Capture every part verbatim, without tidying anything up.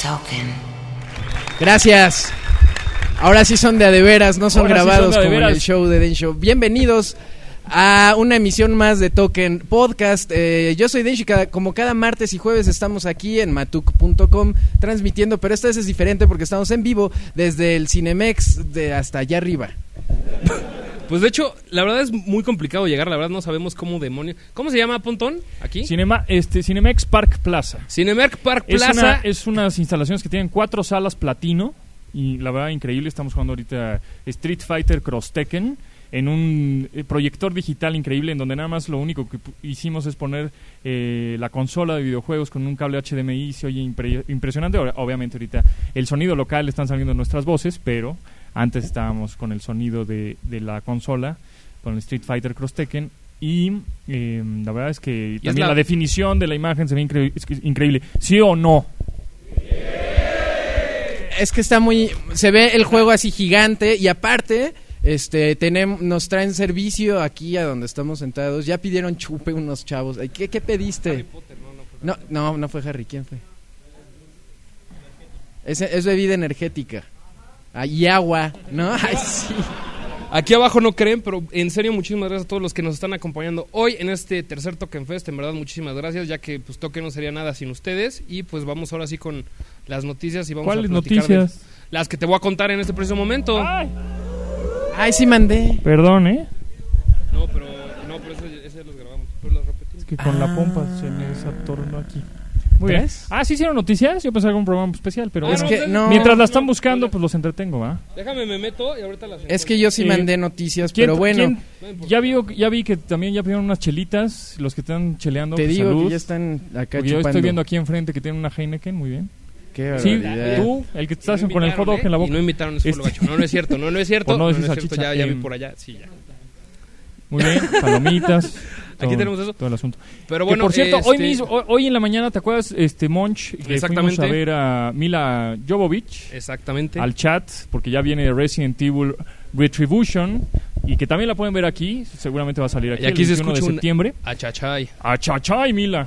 Token. Gracias. Ahora sí son de a de veras, no son Ahora grabados sí son de a de como en veras. el show de Densho. Bienvenidos a una emisión más de Token Podcast. Eh, yo soy Densho y cada, como cada martes y jueves estamos aquí en matuk punto com transmitiendo, pero esta vez es diferente porque estamos en vivo desde el Cinemex de hasta allá arriba. Pues de hecho, la verdad es muy complicado llegar, la verdad no sabemos cómo demonios. ¿Cómo se llama, Pontón? ¿Aquí? Cinema, este, Cinemex Park Plaza. Cinemark Park Es, Plaza. una, es unas instalaciones que tienen cuatro salas platino y la verdad increíble. Estamos jugando ahorita Street Fighter Cross Tekken en un eh, proyector digital increíble en donde nada más lo único que pu- hicimos es poner eh, la consola de videojuegos con un cable H D M I. Se oye impre- impresionante. Ob- Obviamente ahorita el sonido local están saliendo nuestras voces, pero antes estábamos con el sonido de, de la consola, con el Street Fighter Cross Tekken. Y eh, la verdad es que Y también es la- la definición de la imagen se ve incre- es que es increíble. ¿Sí o no? Es que está muy... Se ve el juego así gigante y aparte... Este, tenemos, nos traen servicio aquí a donde estamos sentados. Ya pidieron chupe unos chavos. Ay, ¿Qué, qué pediste? Harry Potter, no, no, fue No, no, no fue Harry. ¿Quién fue? Es, es bebida energética. Ah, y agua, ¿no? Ay, sí. Aquí abajo no creen, pero en serio muchísimas gracias a todos los que nos están acompañando hoy en este tercer Token Fest. En verdad muchísimas gracias, ya que pues Token no sería nada sin ustedes. Y pues vamos ahora sí con las noticias y vamos ¿Cuáles a platicar de noticias? las que te voy a contar en este preciso momento. Ay, Ay, sí mandé. perdón, ¿eh? No, pero no, pero ese, ese los grabamos, pero los repetimos. Es que con Ah. la pompa se me desatornó aquí. Muy bien. ¿Ves? Ah, ¿sí hicieron noticias? Yo pensaba que era un programa especial, pero Ah, bueno. Es que no. Mientras la están buscando, pues los entretengo, ¿va? Déjame, me meto y ahorita las Es que yo sí Eh, mandé noticias, ¿Quién- pero bueno, quién- Ven, por ya, vi, ya vi que también ya pidieron unas chelitas, los que están cheleando. te pues, digo salud. que ya están acá Porque yo chupando. estoy viendo aquí enfrente que tiene una Heineken, muy bien. Qué Sí, barbaridad. tú, el que Y estás no con el hot invitaron, dog ¿eh? en la boca. Y no invitaron, eso fue lo Este- gacho. No, no es cierto, no, no es cierto. Por no no, decir no es cierto, salchicha, ya, ya vi em, por allá, sí, ya. Muy bien, palomitas. Aquí todo- tenemos eso. Todo el asunto. Pero Que, bueno, por cierto, hoy, este, mismo, hoy, hoy en la mañana, ¿te acuerdas, este Monch, que Exactamente. fuimos a ver a Mila Jovovich Exactamente. al chat, porque ya viene Resident Evil Retribution, y que también la pueden ver aquí, seguramente va a salir aquí, Y aquí el se veintiuno de escucha un- septiembre. Achachay. ¡Achachay, Mila!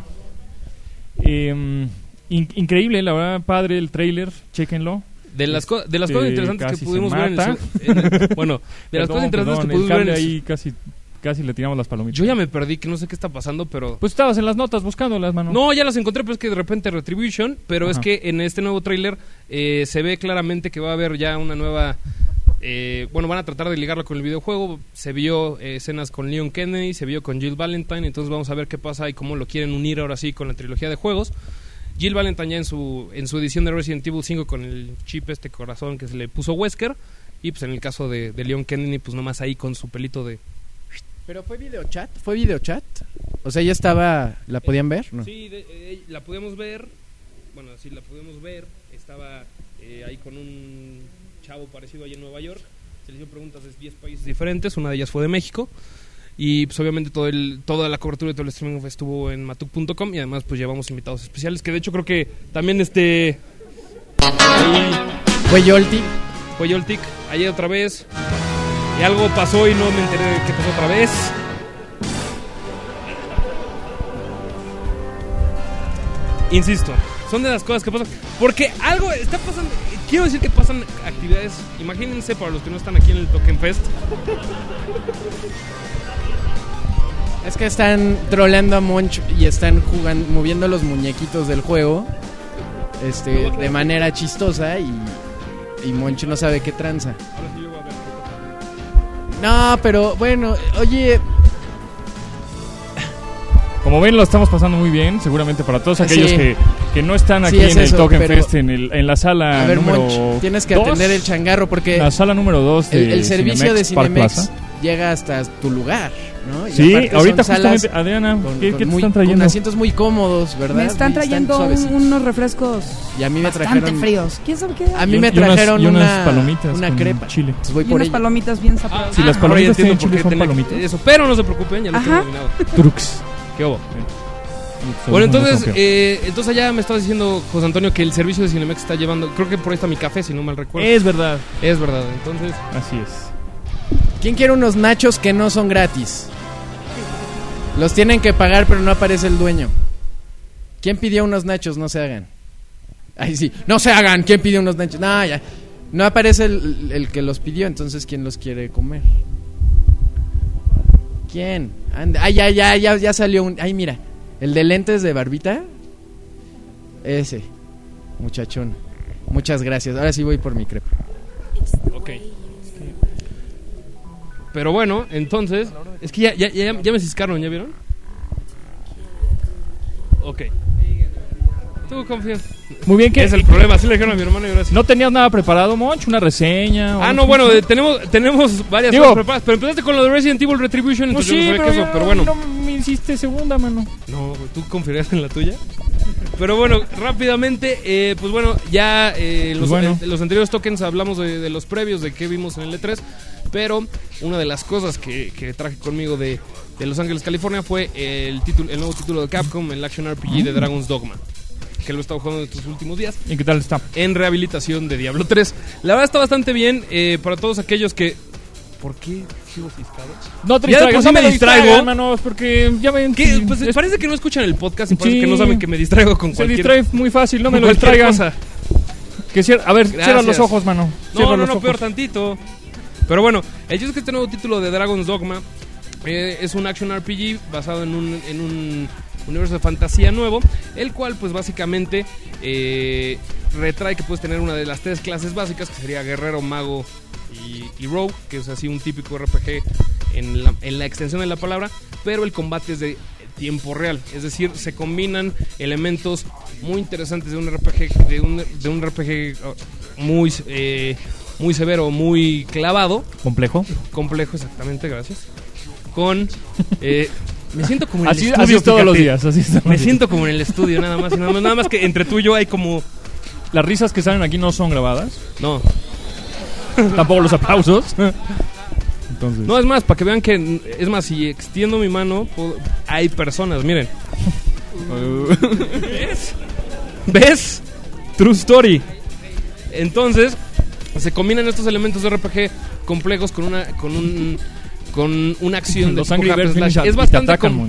Eh, in- increíble, la verdad, padre el trailer, chéquenlo. De las, co- de las Este, cosas interesantes casi que pudimos se ver en el, mata. su- en el- bueno, de las Perdón, cosas interesantes perdón, que pudimos el ver cable en el, ahí casi, casi le tiramos las palomitas. yo ya me perdí, que no sé qué está pasando, pero Pues estabas en las notas buscándolas, mano. no, ya las encontré, pero es que de repente Retribution, pero es Ajá. que en este nuevo tráiler eh, se ve claramente que va a haber ya una nueva eh, bueno, van a tratar de ligarlo con el videojuego. Se vio eh, escenas con Leon Kennedy, se vio con Jill Valentine, entonces vamos a ver qué pasa y cómo lo quieren unir ahora sí con la trilogía de juegos. Jill Valentine ya en su en su edición de Resident Evil cinco con el chip este corazón que se le puso Wesker, y pues en el caso de, de Leon Kennedy pues nomás ahí con su pelito de... ¿Pero fue videochat? ¿Fue videochat? O sea, ya estaba... ¿La podían ver? ¿No? Sí, de- eh, la podíamos ver, bueno, sí la podemos ver, estaba eh, ahí con un chavo parecido allá en Nueva York, se le hizo preguntas de diez países diferentes, una de ellas fue de México, y pues obviamente todo el, toda la cobertura de todo el streaming estuvo en matuk punto com, y además pues llevamos invitados especiales, que de hecho creo que también este... ahí ¿Fue Yolti? fue Yoltik, ayer otra vez, y algo pasó y no me enteré de qué pasó otra vez. Insisto, son de las cosas que pasan. Porque algo está pasando. Quiero decir que pasan actividades. Imagínense para los que no están aquí en el Token Fest. Es que están troleando a Monch y están jugando, moviendo los muñequitos del juego este, de manera chistosa y, y Monch no sabe qué tranza. Ahora sí yo voy a ver. No, pero bueno, oye, Como ven, lo estamos pasando muy bien, seguramente para todos aquellos Sí. que, que no están Sí, aquí es en el eso, Token pero- Fest, en, el, en la sala a ver, número Monch, tienes que dos, atender el changarro porque la sala número dos de el, el servicio de Park Cinemex Plaza. llega hasta tu lugar, ¿no? Y Sí, aparte son ahorita salas justamente, Adriana, con, ¿qué, con ¿qué te muy- están trayendo? con asientos muy cómodos, ¿verdad? Me están Y trayendo un- suavecitos. unos refrescos Y a mí me bastante trajeron fríos. ¿Quién sabe qué? A mí Y- me y unas- trajeron y unas una palomitas una con crepa. chile. Entonces voy Y por unas ella. palomitas bien zapadas. Sí, las ahora ya palomitas entiendo tienen por chile, qué son tenía que- palomitas. Eso, pero no se preocupen, ya lo tengo Ajá. dominado. Trux. ¿Qué hubo? Bueno, entonces, eh, entonces allá me estabas diciendo, José Antonio, que el servicio de Cinemex está llevando, creo que por ahí está mi café, si no mal recuerdo. Es verdad. Es verdad, entonces, Así es. ¿Quién quiere unos nachos que no son gratis? Los tienen que pagar, pero no aparece el dueño. ¿Quién pidió unos nachos? No se hagan. Ay, sí. No se hagan. ¿Quién pidió unos nachos? No, ya. No aparece el, el que los pidió, entonces ¿quién los quiere comer? ¿Quién? Anda. Ay, ya, ya, ya, ya salió un... Ay, mira. El de lentes de barbita. Ese. Muchachón. Muchas gracias. Ahora sí voy por mi crepe. Ok. Pero bueno, entonces... Es que ya, ya, ya, ya me ciscaron, ¿ya vieron? Ok. Tú confías. Muy bien, que Es el problema, así le dijeron a mi hermano y ahora sí. ¿No tenías nada preparado, Monch? ¿Una reseña? Ah, o- no, bueno, eh, tenemos, tenemos varias Digo- cosas preparadas. Pero empezaste con lo de Resident Evil Retribution, Pues entonces sí, yo no pero, sabía qué ya eso, pero bueno. no me hiciste segunda, mano. No, güey, ¿tú confiarías en la tuya? Pero bueno, rápidamente, eh, pues bueno, ya eh, los, bueno. eh, los anteriores tokens hablamos de, de los previos, de qué vimos en el E tres. Pero una de las cosas que, que traje conmigo de, de Los Ángeles, California, fue el, título, el nuevo título de Capcom, el Action R P G de Dragon's Dogma, que lo he estado jugando en estos últimos días, ¿Y qué tal está? en rehabilitación de Diablo tres. La verdad está bastante bien, eh, para todos aquellos que... ¿Por qué sigo ciscado? No te Ya de distraigas, por sí no me me distraigo. distraigo, hermanos, porque ya ven... ¿Qué? sí, Pues es- parece que no escuchan el podcast y parece Sí. que no saben que me distraigo con se cualquier... distrae muy fácil, no me con lo cualquier distraigan. cosa. Que cier- a ver, cierra Gracias. los ojos, mano. No, Cierra no, los no, ojos. peor tantito. Pero bueno, el hecho es que este nuevo título de Dragon's Dogma eh, es un action R P G basado en un, en un universo de fantasía nuevo, el cual pues básicamente eh, retrae que puedes tener una de las tres clases básicas, que sería guerrero, mago y, y rogue, que es así un típico R P G en la, en la extensión de la palabra, pero el combate es de tiempo real, es decir, se combinan elementos muy interesantes de un R P G, de un, de un R P G uh, muy... Eh, muy severo, muy clavado, ¿Complejo? complejo, exactamente, gracias. Con eh, me siento como en Así, el estudio, así es todos fíjate. los días. Así es todos Me los días. siento como en el estudio, nada más y nada más, nada más que entre tú y yo hay como Las risas que salen aquí no son grabadas. no, Tampoco los aplausos. Entonces... no es más para que vean que es más si extiendo mi mano puedo- hay personas, miren. ¿Ves? ¿Ves? True story. Entonces se combinan estos elementos de R P G complejos con una con un con una acción de Los tipo Angry hack and Birds slash. vienen y Es te bastante atacan, com- Monch.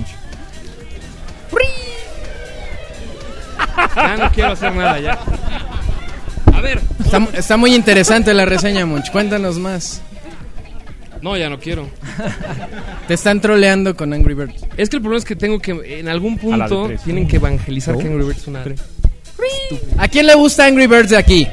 Ya no quiero hacer nada ya. A ver, Está, está muy interesante la reseña, Monch. Cuéntanos más. no, ya no quiero. Te están troleando con Angry Birds. Es que el problema es que tengo que en algún A la de punto tres. tienen que evangelizar ¿No? que Angry Birds es una ¿A quién le gusta Angry Birds de aquí?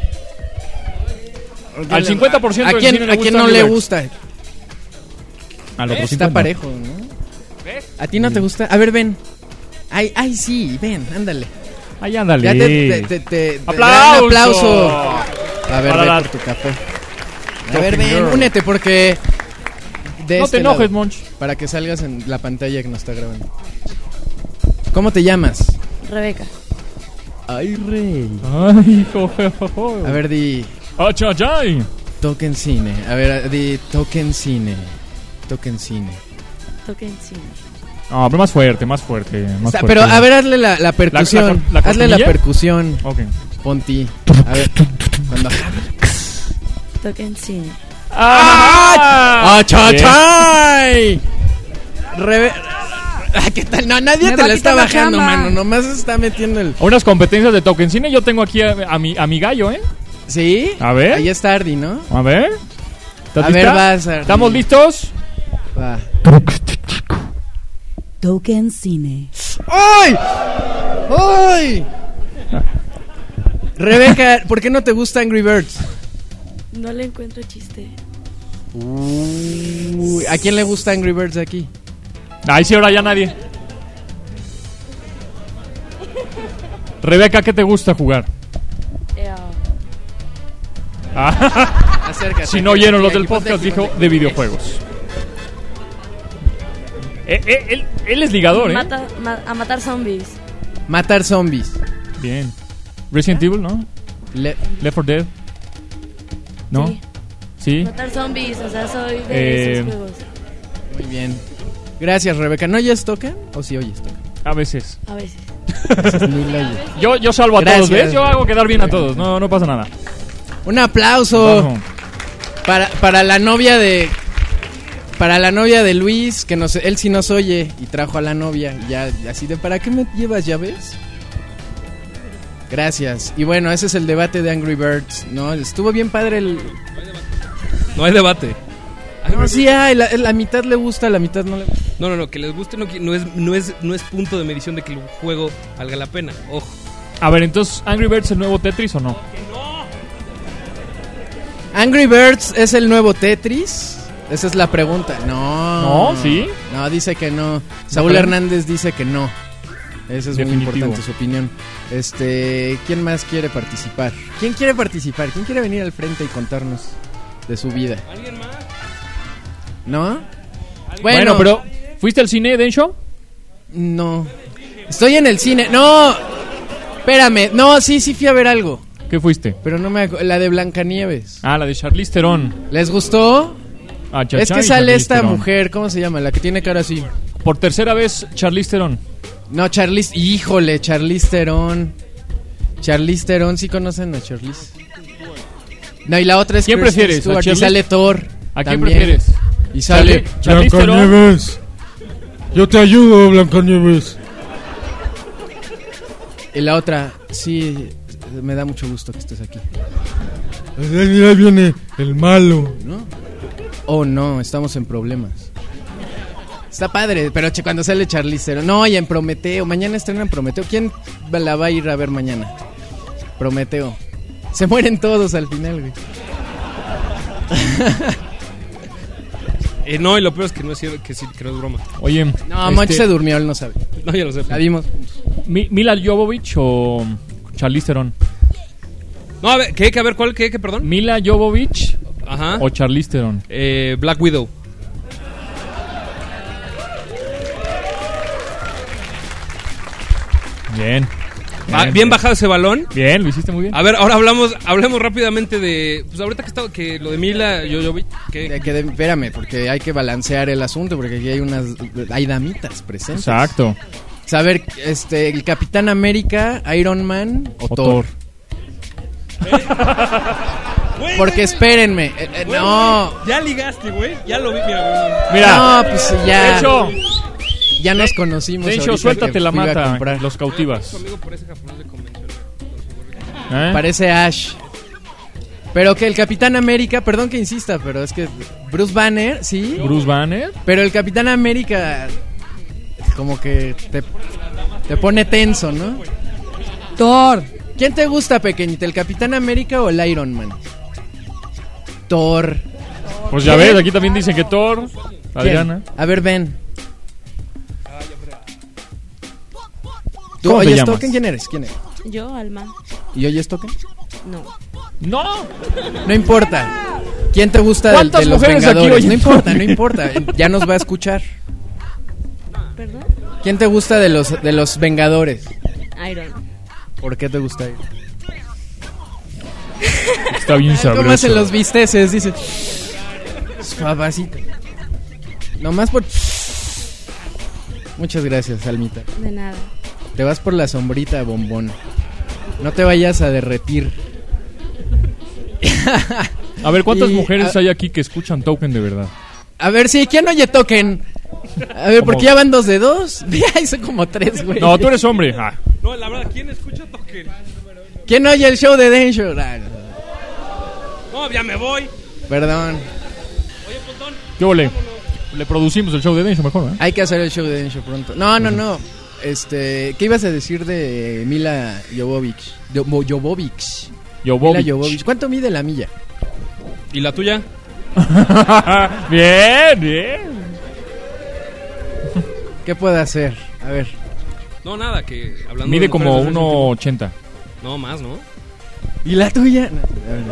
Al cincuenta por ciento ¿A del quién, cine le ¿a quién gusta no Angry le Birds. gusta? Al otro Está cincuenta. parejo, ¿no? ¿Ves? ¿A ti no te gusta? A ver, ven. Ay, ay, sí, ven, ándale. Ay, ándale. Ya te, te, te, te- te- ¡Aplauso! un aplauso. A ver, Para ve la- por tu café. A Talking ver, ven, girl. únete porque... de No este te enojes, lado, Monch. para que salgas en la pantalla que nos está grabando. ¿Cómo te llamas? Rebeca. Ay, rey. Ay, jo, jo, jo, jo. A ver, di... ¡Achayay! Token Cine. A ver, di Token Cine. Token Cine. Toquen cine. No, pero más fuerte, más fuerte. Más Está- fuerte. pero a ver, hazle la, la percusión. la cor- la hazle la cortinilla? percusión, Ok. Ponti. A ver, cuando... Toquen cine. ¡Ah! ¡Achachay! Reve... Ah, ¿qué tal? No, nadie Me te va la a está quitar la bajando, chamba. mano. Nomás está metiendo el... Unas competencias de Token Cine. Yo tengo aquí a, a mi, a mi gallo, ¿eh? ¿Sí? A ver. Ahí está Ardi, ¿no? A ver. ¿Estás A ver, lista? vas, Ardi. ¿Estamos listos? Va. Toquen cine. ¡Ay! ¡Ay! Rebeca, ¿por qué no te gusta Angry Birds? No le encuentro chiste. Uy, ¿a quién le gusta Angry Birds de aquí? Ay, sí, ahora ya nadie. Rebeca, ¿qué te gusta jugar? Eh, Ah, Acércate. si no aquí, oyeron los aquí, del ponte podcast, aquí, dijo ponte de aquí. videojuegos. Eh, eh, él, él es ligador, ¿eh? mata, ma- a matar zombies. Matar zombies. Bien. Resident Evil, ¿no? Le- Left four Dead. ¿No? Sí. ¿Sí? Matar zombies, o sea, soy de Eh, esos juegos. Muy bien. Gracias, Rebeca. ¿No oyes tocan? ¿O sí oyes tocan? A veces. A veces. Es muy ley. Yo, yo salvo a Gracias. todos, ¿ves? Yo hago quedar bien a todos. No, no pasa nada. Un aplauso Vamos. para, para la novia de... Para la novia de Luis, que nos, él sí nos oye y trajo a la novia. Ya, así de, ¿para qué me llevas, ya ves? Gracias. Y bueno, ese es el debate de Angry Birds, ¿no? Estuvo bien padre el... No hay debate. No, sí hay, la, la mitad le gusta, la mitad no le gusta. No, no, no, que les guste no, no, es, no, es, no es punto de medición de que el juego valga la pena. Ojo. A ver, entonces, ¿Angry Birds es el nuevo Tetris o no? ¿Angry Birds es el nuevo Tetris? Esa es la pregunta. No. ¿No? ¿Sí? No, dice que no. Saúl ¿No? Hernández dice que no. Esa es Definitivo. muy importante su opinión. Este, ¿quién más quiere participar? ¿Quién quiere participar? ¿Quién quiere venir al frente y contarnos de su vida? ¿Alguien más? ¿No? Bueno, pero ¿fuiste al cine, Densho? No. Estoy en el cine. No. Espérame. No, sí, sí fui a ver algo. ¿Qué fuiste? Pero no me acu- la de Blancanieves. Ah, la de Charlize Theron. ¿Les gustó? Ah, Cha Es Cha que y sale Charlize esta Theron. mujer, ¿cómo se llama? La que tiene cara así. Por tercera vez, Charlize Theron. No, Charlize, híjole, Charlize Theron. Charlize Theron, ¿sí conocen a Charlize? No, y la otra es ¿Quién Kristen prefieres, a Stewart, y Charlize? sale Thor. ¿A quién también. prefieres? Y sale... Charli- Charlize Theron. Blancanieves. Yo te ayudo, Blancanieves. Y la otra, sí, me da mucho gusto que estés aquí. Ahí viene el malo. ¿No? Oh, no, estamos en problemas. Está padre, pero che, cuando sale Charlize Theron. No, y en Prometeo, mañana estrenan Prometeo. ¿Quién la va a ir a ver mañana? Prometeo. Se mueren todos al final, güey. Eh, no, y lo peor es que no es cierto, que sí, que no es broma. Oye, No, este, Monch se durmió, él no sabe. No, ya lo sé. La vimos. Mi- ¿Mila Jovovich o Charlize Theron? No, a ver, ¿qué? ¿Qué? A ver, ¿cuál? ¿Qué? ¿Qué? Perdón. ¿Mila Jovovich Ajá. o Charlize Theron? Eh, Black Widow. Bien. Ah, bien bajado ese balón. Bien, lo hiciste muy bien. A ver, ahora hablamos, hablemos rápidamente de, pues ahorita que está, que lo de Mila Jovovich, que De que de- espérame, porque hay que balancear el asunto, porque aquí hay unas, hay damitas presentes. Exacto. Saber, este, el Capitán América, Iron Man o, O Thor. Thor. Porque espérenme, eh, eh, no, Ya ligaste, güey. Ya lo vi, mira. Mira, no, pues ya, de hecho, ya nos conocimos. de hecho, ahorita suéltate que la fui a mata, comprar. los cautivas. Amigo por ese japonés de convención. ¿Eh? Parece Ash. Pero que el Capitán América, perdón que insista, pero es que Bruce Banner, sí. Bruce Banner. Pero el Capitán América como que te, te pone tenso, ¿no? Thor. ¿Quién te gusta, pequeñita, el Capitán América o el Iron Man? Thor. Pues ya ves, aquí también dicen que Thor. ¿Quién? Adriana. A ver, ven. ¿Tú ¿Cómo te oyes llamas? Token? ¿Quién eres? ¿Quién eres? Yo, Alma. ¿Y oyes Token? No. ¡No! No importa. ¿Quién te gusta de, ¿Cuántas de los mujeres aquí Vengadores? oyen No importa, no importa. Ya nos va a escuchar. ¿Perdón? ¿Quién te gusta de los de los Vengadores? Iron. ¿Por qué te gusta él? Está bien ¿Cómo sabroso. hacen los bisteces? Dice. Suavacito. Nomás por. Muchas gracias, Almita. De nada. Te vas por la sombrita, bombón. No te vayas a derretir. A ver, ¿cuántas Y, mujeres a- hay aquí que escuchan Token de verdad? A ver, sí, ¿quién oye Token? A ver, Como- porque ya van dos de dos. Mira, son como tres, güey. No, tú eres hombre. Ah. No, la verdad, ¿quién escucha Token? ¿Quién oye el show de Danger? Ah, No, ya me voy. perdón. Oye, Potón. ¿Qué ole? Le producimos el show de Densho mejor, ¿eh? Hay que hacer el show de Danger pronto. No, no, no. Este, ¿qué ibas a decir de Mila Jovovich? Jo- Mo- Jovovich. Jovovich. Mila Jovovich. ¿Cuánto mide la milla? ¿Y la tuya? Bien, bien. ¿Qué puede hacer? A ver. No, nada, que hablando Mide de como mujeres de ese uno ochenta. tipo- No, más, ¿no? ¿Y la tuya? No,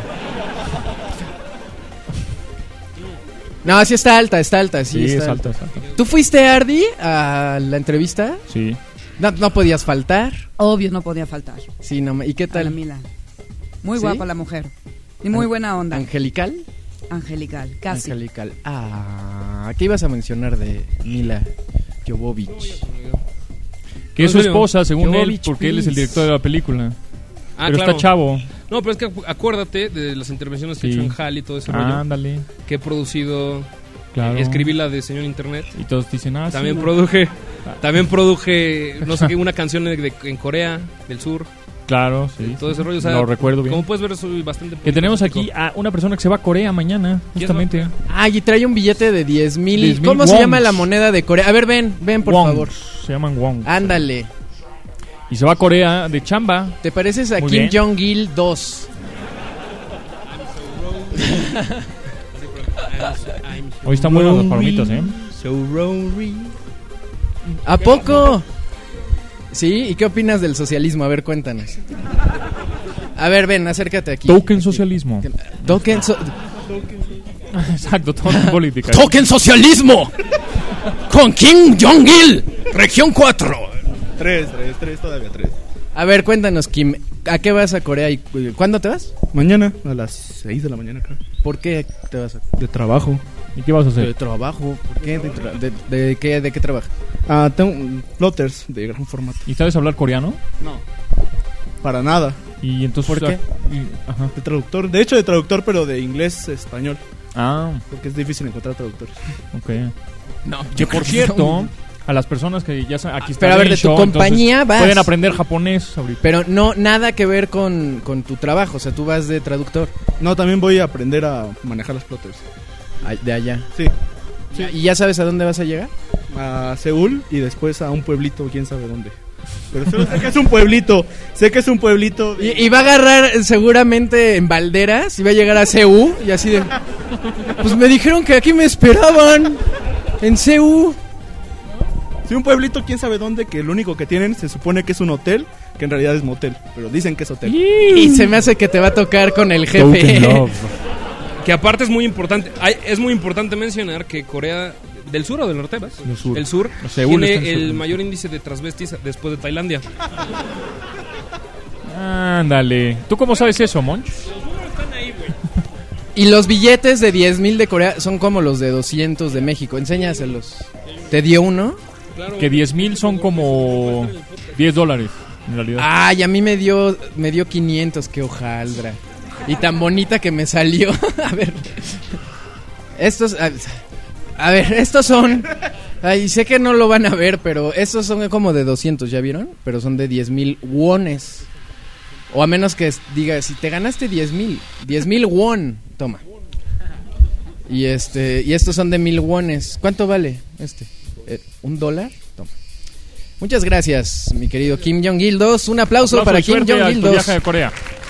no, sí está alta, está alta, sí, Sí, está es alta. alta, es alta. ¿Tú fuiste, Ardi, a la entrevista? Sí. No, no podías faltar. Obvio, no podía faltar. Sí, no, me- ¿y qué A la tal? Mila. Muy ¿Sí? guapa la mujer. Y muy buena onda. ¿Angelical? Angelical, casi. Angelical. Ah, ¿qué ibas a mencionar de Mila Jovovich? Que es su ¿En serio? esposa, según él, Jovovich, porque él es el please. director de la película. Ah, Pero claro. está chavo. No, pero es que acu- acuérdate de las intervenciones que Sí. he hecho en Hal y todo ese rollo. Ándale. Que he producido. Claro. Escribí la de Señor Internet. Y todos dicen, ah, También sí, produje. También produje, no sé qué, una canción de- de- en Corea del Sur. Claro, sí. Todo ese rollo, o sea, lo recuerdo bien. Como puedes ver, soy bastante... Que tenemos aquí a una persona que se va a Corea mañana, justamente. Ah, y trae un billete de diez mil. diez mil ¿Cómo se wons. llama la moneda de Corea? A ver, ven, ven, por Wong. favor. Se llaman Wong. Ándale. Y se va a Corea de chamba. ¿Te pareces a Muy Kim bien. Jong-il dos? Hoy están buenas las palomitas, ¿eh? ¿A poco? ¿Sí? ¿Y qué opinas del socialismo? A ver, cuéntanos. A ver, ven, acércate aquí. Token socialismo. Token, so- Exacto, token política. ¡Token socialismo! Con Kim Jong-il, región cuatro. Tres, tres, tres, todavía tres. A ver, cuéntanos, Kim. ¿A qué vas a Corea y cuándo te vas? Mañana, a las seis de la mañana, creo. ¿Por qué te vas a De trabajo. ¿Y qué vas a de hacer? trabajo? ¿Por qué? ¿De, tra- de, de qué, de qué trabajas? Ah, tengo plotters de gran formato. ¿Y sabes hablar coreano? No. Para nada. Y entonces... ¿Por qué? y- ajá. De traductor. De hecho, de traductor, pero de inglés a español. Ah, Porque es difícil encontrar traductores. ok. No, Que por cierto, a las personas que ya saben, aquí está Pero a ver, el de tu show, compañía entonces vas. pueden aprender japonés ahorita. Pero no, nada que ver con, con tu trabajo. O sea, tú vas de traductor. No, también voy a aprender a manejar las plotters. Ay, de allá. Sí. Sí. ¿Y ya sabes a dónde vas a llegar? A Seúl y después a un pueblito, quién sabe dónde. Pero solo sé que es un pueblito. Sé que es un pueblito. Y, y va a agarrar seguramente en Valderas y va a llegar a C U y así de... Pues me dijeron que aquí me esperaban. En C U. Sí, un pueblito, quién sabe dónde, que lo único que tienen se supone que es un hotel, que en realidad es motel, pero dicen que es hotel. Y se me hace que te va a tocar con el Token jefe. love. Que aparte es muy importante, hay- es muy importante mencionar que Corea del Sur o del norte, ¿vas? Del sur. El sur Seúl tiene está en el sur. mayor índice de transvestis después de Tailandia. Ándale. ¿Tú cómo sabes eso, Monch? Y los billetes de diez mil de Corea son como los de doscientos de México. Enséñaselos. ¿Te dio uno? Que diez mil son como diez dólares, en realidad. Ay, a mí me dio, me dio quinientos, qué hojaldra. Y tan bonita que me salió. A ver. Estos... A, a ver, estos son... Ay, sé que no lo van a ver, pero estos son como de doscientos, ¿ya vieron? Pero son de diez mil wones. O a menos que diga, si te ganaste diez mil, diez mil won, toma. Y este, y estos son de mil wones. ¿Cuánto vale este? Eh, ¿Un dólar? Toma. Muchas gracias, mi querido Kim Jong-il dos. Un aplauso, Aplauso para y Kim suerte a Jong-il tu dos. viaje a Corea.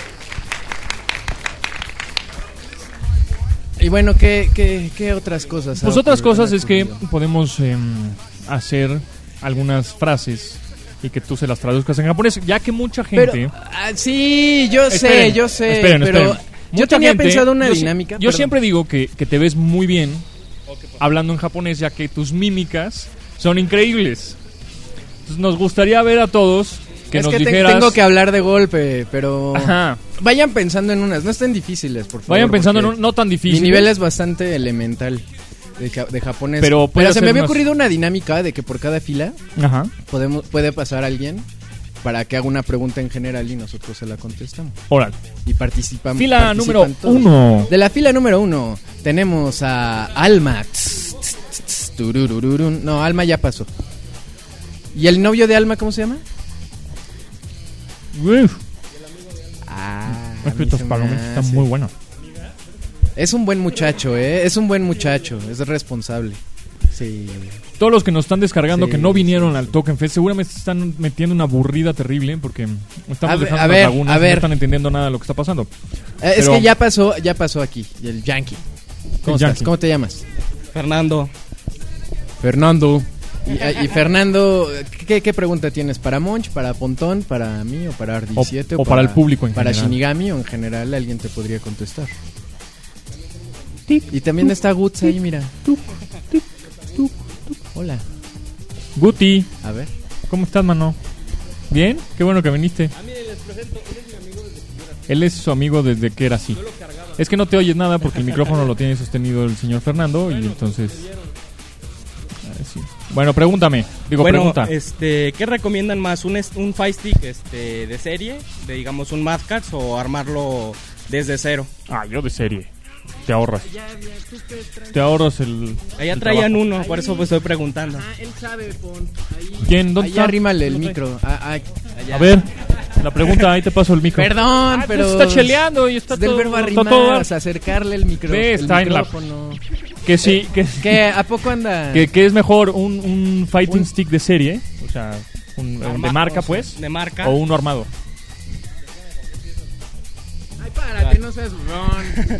Y bueno, ¿qué, qué, qué otras cosas? Pues ha otras ocurrido? cosas es que podemos em, hacer algunas frases y que tú se las traduzcas en japonés, ya que mucha gente... Pero, ah, sí, yo sé, Esperen, yo sé, esperen, pero esperen. yo Mucha tenía gente- pensado una yo si- dinámica. Yo perdón. siempre digo que, que te ves muy bien hablando en japonés, ya que tus mímicas son increíbles. Entonces nos gustaría ver a todos que es nos que te- dijeras... tengo que hablar de golpe, pero Ajá. vayan pensando en unas, no estén difíciles, por favor. Vayan pensando en porque un, no tan difícil. Mi nivel es bastante elemental de, ja- de japonés. Pero puede se me hacer había unas- ocurrido una dinámica de que por cada fila Ajá. podemos puede pasar alguien para que haga una pregunta en general y nosotros se la contestamos. Órale. Y participamos. Fila participan número todos. uno. De la fila número uno tenemos a Alma. Tss, tss, tss, tss, tururururun. No, Alma ya pasó. ¿Y el novio de Alma cómo se llama? Uf, Ah, es que estos palomitas están muy buenos. Es un buen muchacho, ¿eh? Es un buen muchacho, es responsable. Sí. Todos los que nos están descargando Sí, que no vinieron sí, al Token Fest seguramente se están metiendo una aburrida terrible porque estamos A ver, dejando a las ver, lagunas a y ver. no están entendiendo nada de lo que está pasando. Eh, es Pero- que ya pasó, ya pasó aquí, el Yankee. ¿Cómo El estás? Yankee. ¿Cómo te llamas? Fernando. Fernando. Y, eh, y Fernando, ¿qué, ¿qué pregunta tienes? ¿Para Monch, para Pontón, para mí o para Ardi O- siete? o para el público en Para general. Shinigami o en general alguien te podría contestar. Y también está Guts ahí, mira. Hola. Guti, A ver. ¿cómo estás, mano? ¿Bien? Qué bueno que viniste. Él es su amigo desde que era así. Es que no te oyes nada porque el micrófono lo tiene sostenido el señor Fernando y entonces... Ah, sí. Bueno, pregúntame. Digo, Bueno, pregunta. este, ¿qué recomiendan más? ¿Un, est- un Fire Stick este, de serie? De, digamos, un Mad Catz o armarlo desde cero? Ah, yo de serie. Te ahorras. Te ahorras el... Allá el traían trabajo. uno, por eso pues estoy preguntando. Ah, él sabe, Pont. ¿Quién? ¿Dónde Ahí está? arrímale el micro. Ah, ah, allá. A ver. La pregunta, ahí te paso el micro. Perdón, Ah, pero... pues está cheleando y está es del todo- verbo está arrimar, todo- o sea, acercarle el, micro, Ve, el está en la- micrófono. Que sí, que, ¿Qué? ¿A poco anda? que, que es mejor un, un fighting Un- stick de serie, o sea, un, un de Arma- marca, o sea, pues, De marca. o uno armado. Ay, párate, no seas burrón.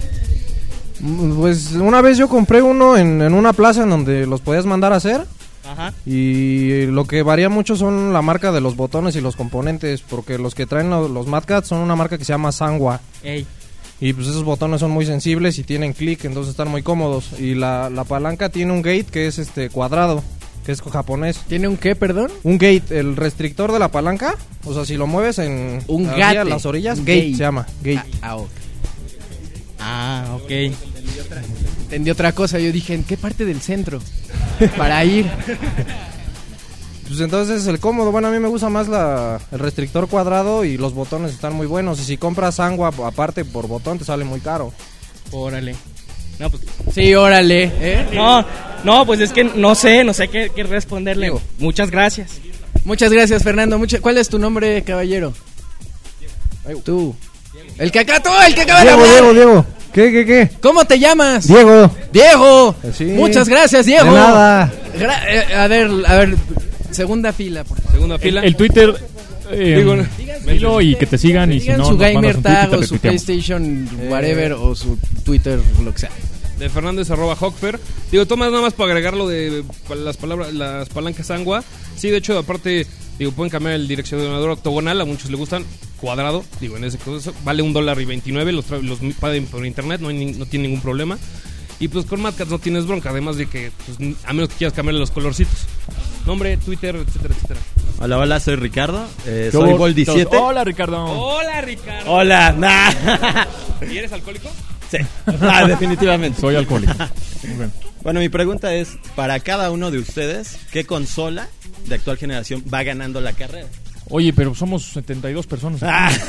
Pues una vez yo compré uno en, en una plaza en donde los podías mandar a hacer. Ajá. Y lo que varía mucho son la marca de los botones y los componentes. Porque los que traen lo- los Mad Catz son una marca que se llama Sanwa. Ey. Y pues esos botones son muy sensibles y tienen clic, entonces están muy cómodos. Y la, la palanca tiene un gate que es este cuadrado, que es japonés. ¿Tiene un qué, perdón? Un gate, el restrictor de la palanca. O sea, si lo mueves en Un así gate. a las orillas, Un gate, gate. se llama. Gate. Ah, ah, ok. Ah, ok. Entendí otra cosa, yo dije, ¿en qué parte del centro? Para ir. Pues entonces el cómodo, bueno, a mí me gusta más la, el restrictor cuadrado y los botones están muy buenos. Y si compras Sanwa aparte por botón te sale muy caro. Órale. No, pues, Sí, órale, ¿eh? no, no, pues es que no sé, no sé qué, qué responderle. Muchas gracias. Muchas gracias, Fernando. Mucha- ¿Cuál es tu nombre, caballero? Tú. El que acá, tú, el que acaba de Diego, hablar. Diego, Diego. ¿Qué, qué, qué? ¿Cómo te llamas? Diego. Diego. Sí. Muchas gracias, Diego. De nada. Gra- eh, a ver, a ver, segunda fila, por favor. Segunda El, fila. el Twitter, eh, Digo, dilo y que te sigan y si Digan no, su nos mandas gamer un tweet y tag te o su retuiteamos. PlayStation, Eh. whatever, o su Twitter, lo que sea. De Fernández arroba Hawkper. Digo, tomas nada más para agregar lo de pa- las palabras, las palancas Sanwa. Sí, de hecho, aparte, digo, pueden cambiar el direccionador octogonal, a muchos les gustan, cuadrado. Digo, en ese caso vale un dólar y veintinueve, los, tra- los pagan por internet, no, hay ni- no tiene ningún problema. Y pues con Mad Catz no tienes bronca, además de que, pues, n- a menos que quieras cambiarle los colorcitos. Nombre, Twitter, etcétera, etcétera. Hola, hola, soy Ricardo. Eh, ¿Qué soy hubo? Vol diecisiete. Hola, Ricardo. Hola, Ricardo. Hola, nah. ¿Y eres alcohólico? Sí, ah, definitivamente. Soy alcohólico. Muy bien. Bueno, mi pregunta es, para cada uno de ustedes, ¿qué consola de actual generación va ganando la carrera? Oye, pero somos setenta y dos personas.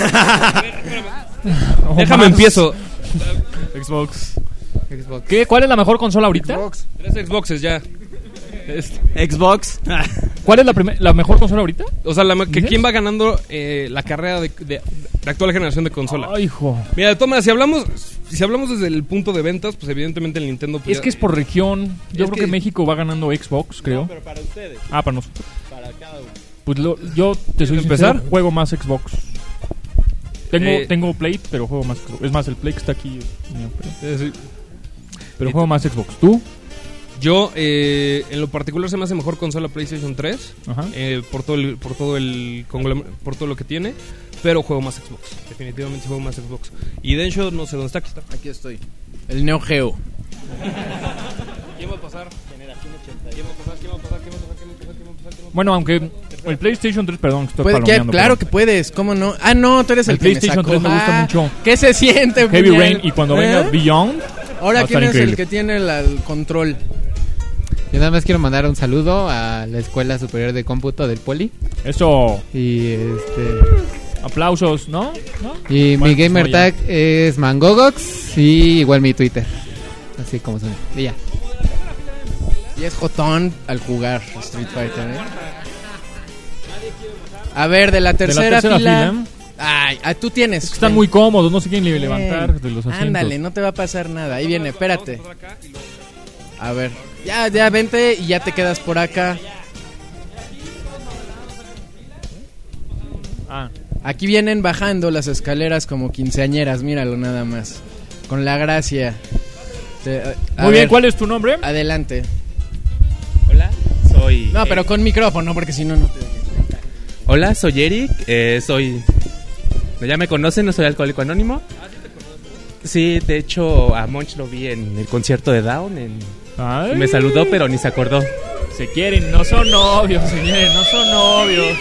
O Déjame más. empiezo. Xbox. ¿Qué? ¿Cuál es la mejor consola ahorita? Tres Xboxes ya. Este, Xbox. ¿Cuál es la, primer- la mejor consola ahorita? o sea, la, ma- que ¿Dices? quién va ganando eh, la carrera de, de- de actual generación de consola. Ay, hijo. Mira, toma, si hablamos si hablamos desde el punto de ventas, pues evidentemente el Nintendo... pues, Es ya- que es por región. Yo Es creo que, que- México va ganando Xbox, creo. Pero para ustedes, Ah, para nosotros. para cada uno. Pues lo- yo te soy empezar? sincero, juego más Xbox. Tengo, Eh, tengo Play, pero juego más. Es más, el Play que está aquí. es mío, pero Eh, sí. pero juego más Xbox. ¿Tú? Yo, eh, en lo particular, se me hace mejor consola PlayStation tres. Ajá. eh, por todo el, por todo el conglomer- por todo lo que tiene. Pero juego más Xbox. Definitivamente juego más Xbox. Y de hecho, no sé dónde está. Aquí está. Aquí estoy. El Neo Geo. ¿Quién va a pasar? Generación ochenta. ¿Quién va a pasar? ¿Quién va a pasar? ¿Quién va a pasar? ¿Quién va a pasar? ¿Quién va a pasar? ¿Quién va a pasar? Bueno, aunque el PlayStation tres, perdón, que estoy Puede- ¿qué? palomeando, Claro pero- que puedes, ¿cómo no? Ah, no, tú eres el, El que me PlayStation sacó. tres me gusta Ah, mucho. ¿Qué se siente, Heavy puñal? Rain y cuando venga ¿Eh? Beyond. Ahora, va a ¿quién estar es el increíble. que tiene la- el control? Yo nada más quiero mandar un saludo a la Escuela Superior de Cómputo del Poli. Eso. Y este. Aplausos, ¿no? ¿No? Y Bueno, mi gamer pues, no, ya. tag es Mangogox. Y igual mi Twitter. Así como son. Y ya. Y es jotón al jugar Street Fighter, ¿eh? A ver, de la De la tercera, tercera fila. fila. Ay, ah, tú tienes. Es que están Ven. muy cómodos, no sé quién le levantar Ven. de los asientos. Ándale, no te va a pasar nada. Ahí viene, espérate. A ver, ya, ya vente y ya te quedas por acá. Ah, Aquí vienen bajando las escaleras como quinceañeras, míralo nada más. Con la gracia. Te- a muy bien, ver, ¿cuál es tu nombre? Adelante. Hola, soy. No, eh, pero con micrófono, porque si no, no te... Hola, soy Eric. Eh, soy. Ya me conocen, no soy alcohólico anónimo. Sí, de hecho, a Monch lo vi en el concierto de Down. en- Ay. Me saludó, pero ni se acordó. Se quieren, no son novios, señores, no son novios.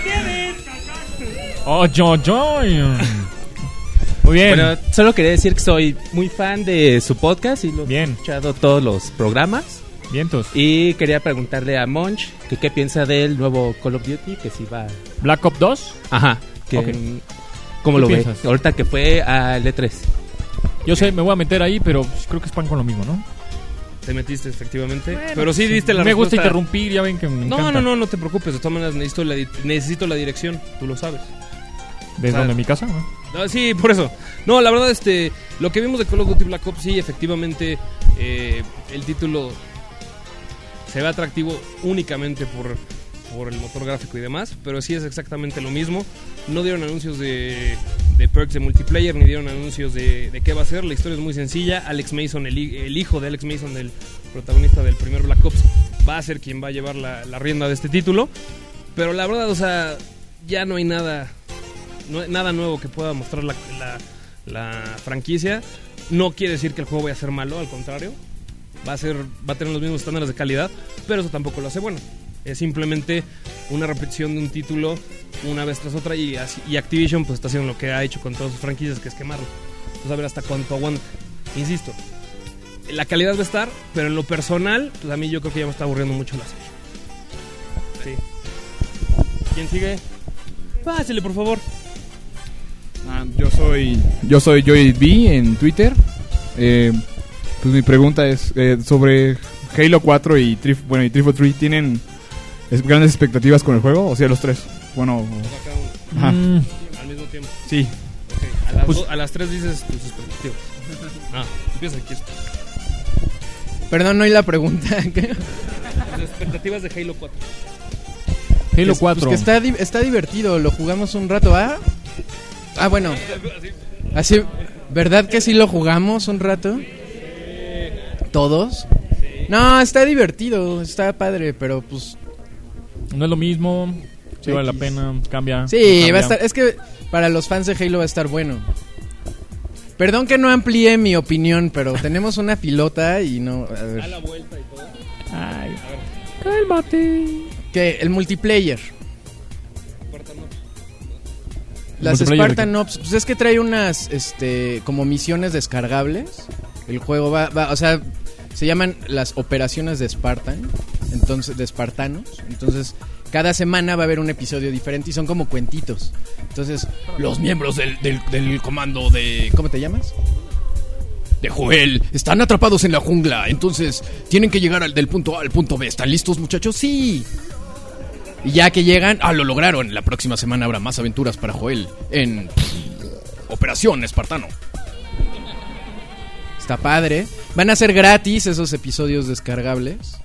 Oh, yo, yo. Muy bien. Bueno, solo quería decir que soy muy fan de su podcast y lo Bien. he escuchado todos los programas. Vientos. Y quería preguntarle a Monch que qué piensa del nuevo Call of Duty, que si va... Black Ops dos. Ajá, que, Ok. ¿cómo ¿Qué lo ve? piensas? Ahorita que fue al E tres. Yo sé, me voy a meter ahí, pero pues, creo que es pan con lo mismo, ¿no? Te metiste, efectivamente. pero sí diste la Me gusta respuesta. interrumpir, ya ven que me No, encanta. no, no, no te preocupes. De todas maneras, necesito la, di- necesito la dirección. Tú lo sabes. ¿De O sea, dónde? ¿Mi casa? ¿No? Ah, sí, por eso. No, la verdad, este, lo que vimos de Call of Duty Black Ops, sí, efectivamente, eh, el título se ve atractivo únicamente por, por el motor gráfico y demás, pero sí es exactamente lo mismo. No dieron anuncios de, de perks de multiplayer, ni dieron anuncios de, de qué va a ser. La historia es muy sencilla. Alex Mason, el, el hijo de Alex Mason, del protagonista del primer Black Ops, va a ser quien va a llevar la, la rienda de este título. Pero la verdad, o sea, ya no hay nada... No, nada nuevo que pueda mostrar la, la, la franquicia. No quiere decir que el juego vaya a ser malo, al contrario. Va a ser, va a tener los mismos estándares de calidad, pero eso tampoco lo hace bueno. Es simplemente una repetición de un título una vez tras otra, y, y Activision pues está haciendo lo que ha hecho con todas sus franquicias, que es quemarlo. Entonces a ver hasta cuánto aguanta. Insisto, la calidad va a estar, pero en lo personal, pues a mí yo creo que ya me está aburriendo mucho la serie. Sí. ¿Quién sigue? Pásele, por favor. Ah, yo soy yo soy Joy B en Twitter. Eh, pues mi pregunta es eh, sobre Halo cuatro y Trif, bueno y Triple tres. ¿Tienen es, grandes expectativas con el juego? O sea, los tres. Bueno, o... Ajá. Mm. Al mismo tiempo. Sí. Okay. A, las Pues, do, a las tres dices tus expectativas. Ah, empieza aquí. Perdón, no oí la pregunta. Las expectativas de Halo cuatro. Halo Pues- cuatro. Pues que está, di- está divertido, lo jugamos un rato, ¿ah? Ah, bueno. Así, ¿verdad que sí lo jugamos un rato? ¿Todos? No, está divertido, está padre, pero pues... No es lo mismo. Sí vale la X. pena. Cambia. Sí, cambia. va a estar, es que para los fans de Halo va a estar bueno. Perdón que no amplié mi opinión, pero tenemos una pilota y no... A ver. Da la vuelta y todo. Ay, cálmate. Que el multiplayer. Las ¿Multiplayer Spartan de qué? Ops, pues es que trae unas, este, como misiones descargables. El juego va, va, o sea, se llaman las operaciones de Spartan, entonces, de espartanos. Entonces, cada semana va a haber un episodio diferente y son como cuentitos. Entonces, los miembros del, del, del comando de, ¿cómo te llamas? De Joel, están atrapados en la jungla, entonces tienen que llegar al, del punto A al punto B. ¿Están listos, muchachos? Sí. Y ya que llegan, ah, lo lograron. La próxima semana habrá más aventuras para Joel en pff, Operación Espartano. Está padre. Van a ser gratis esos episodios descargables.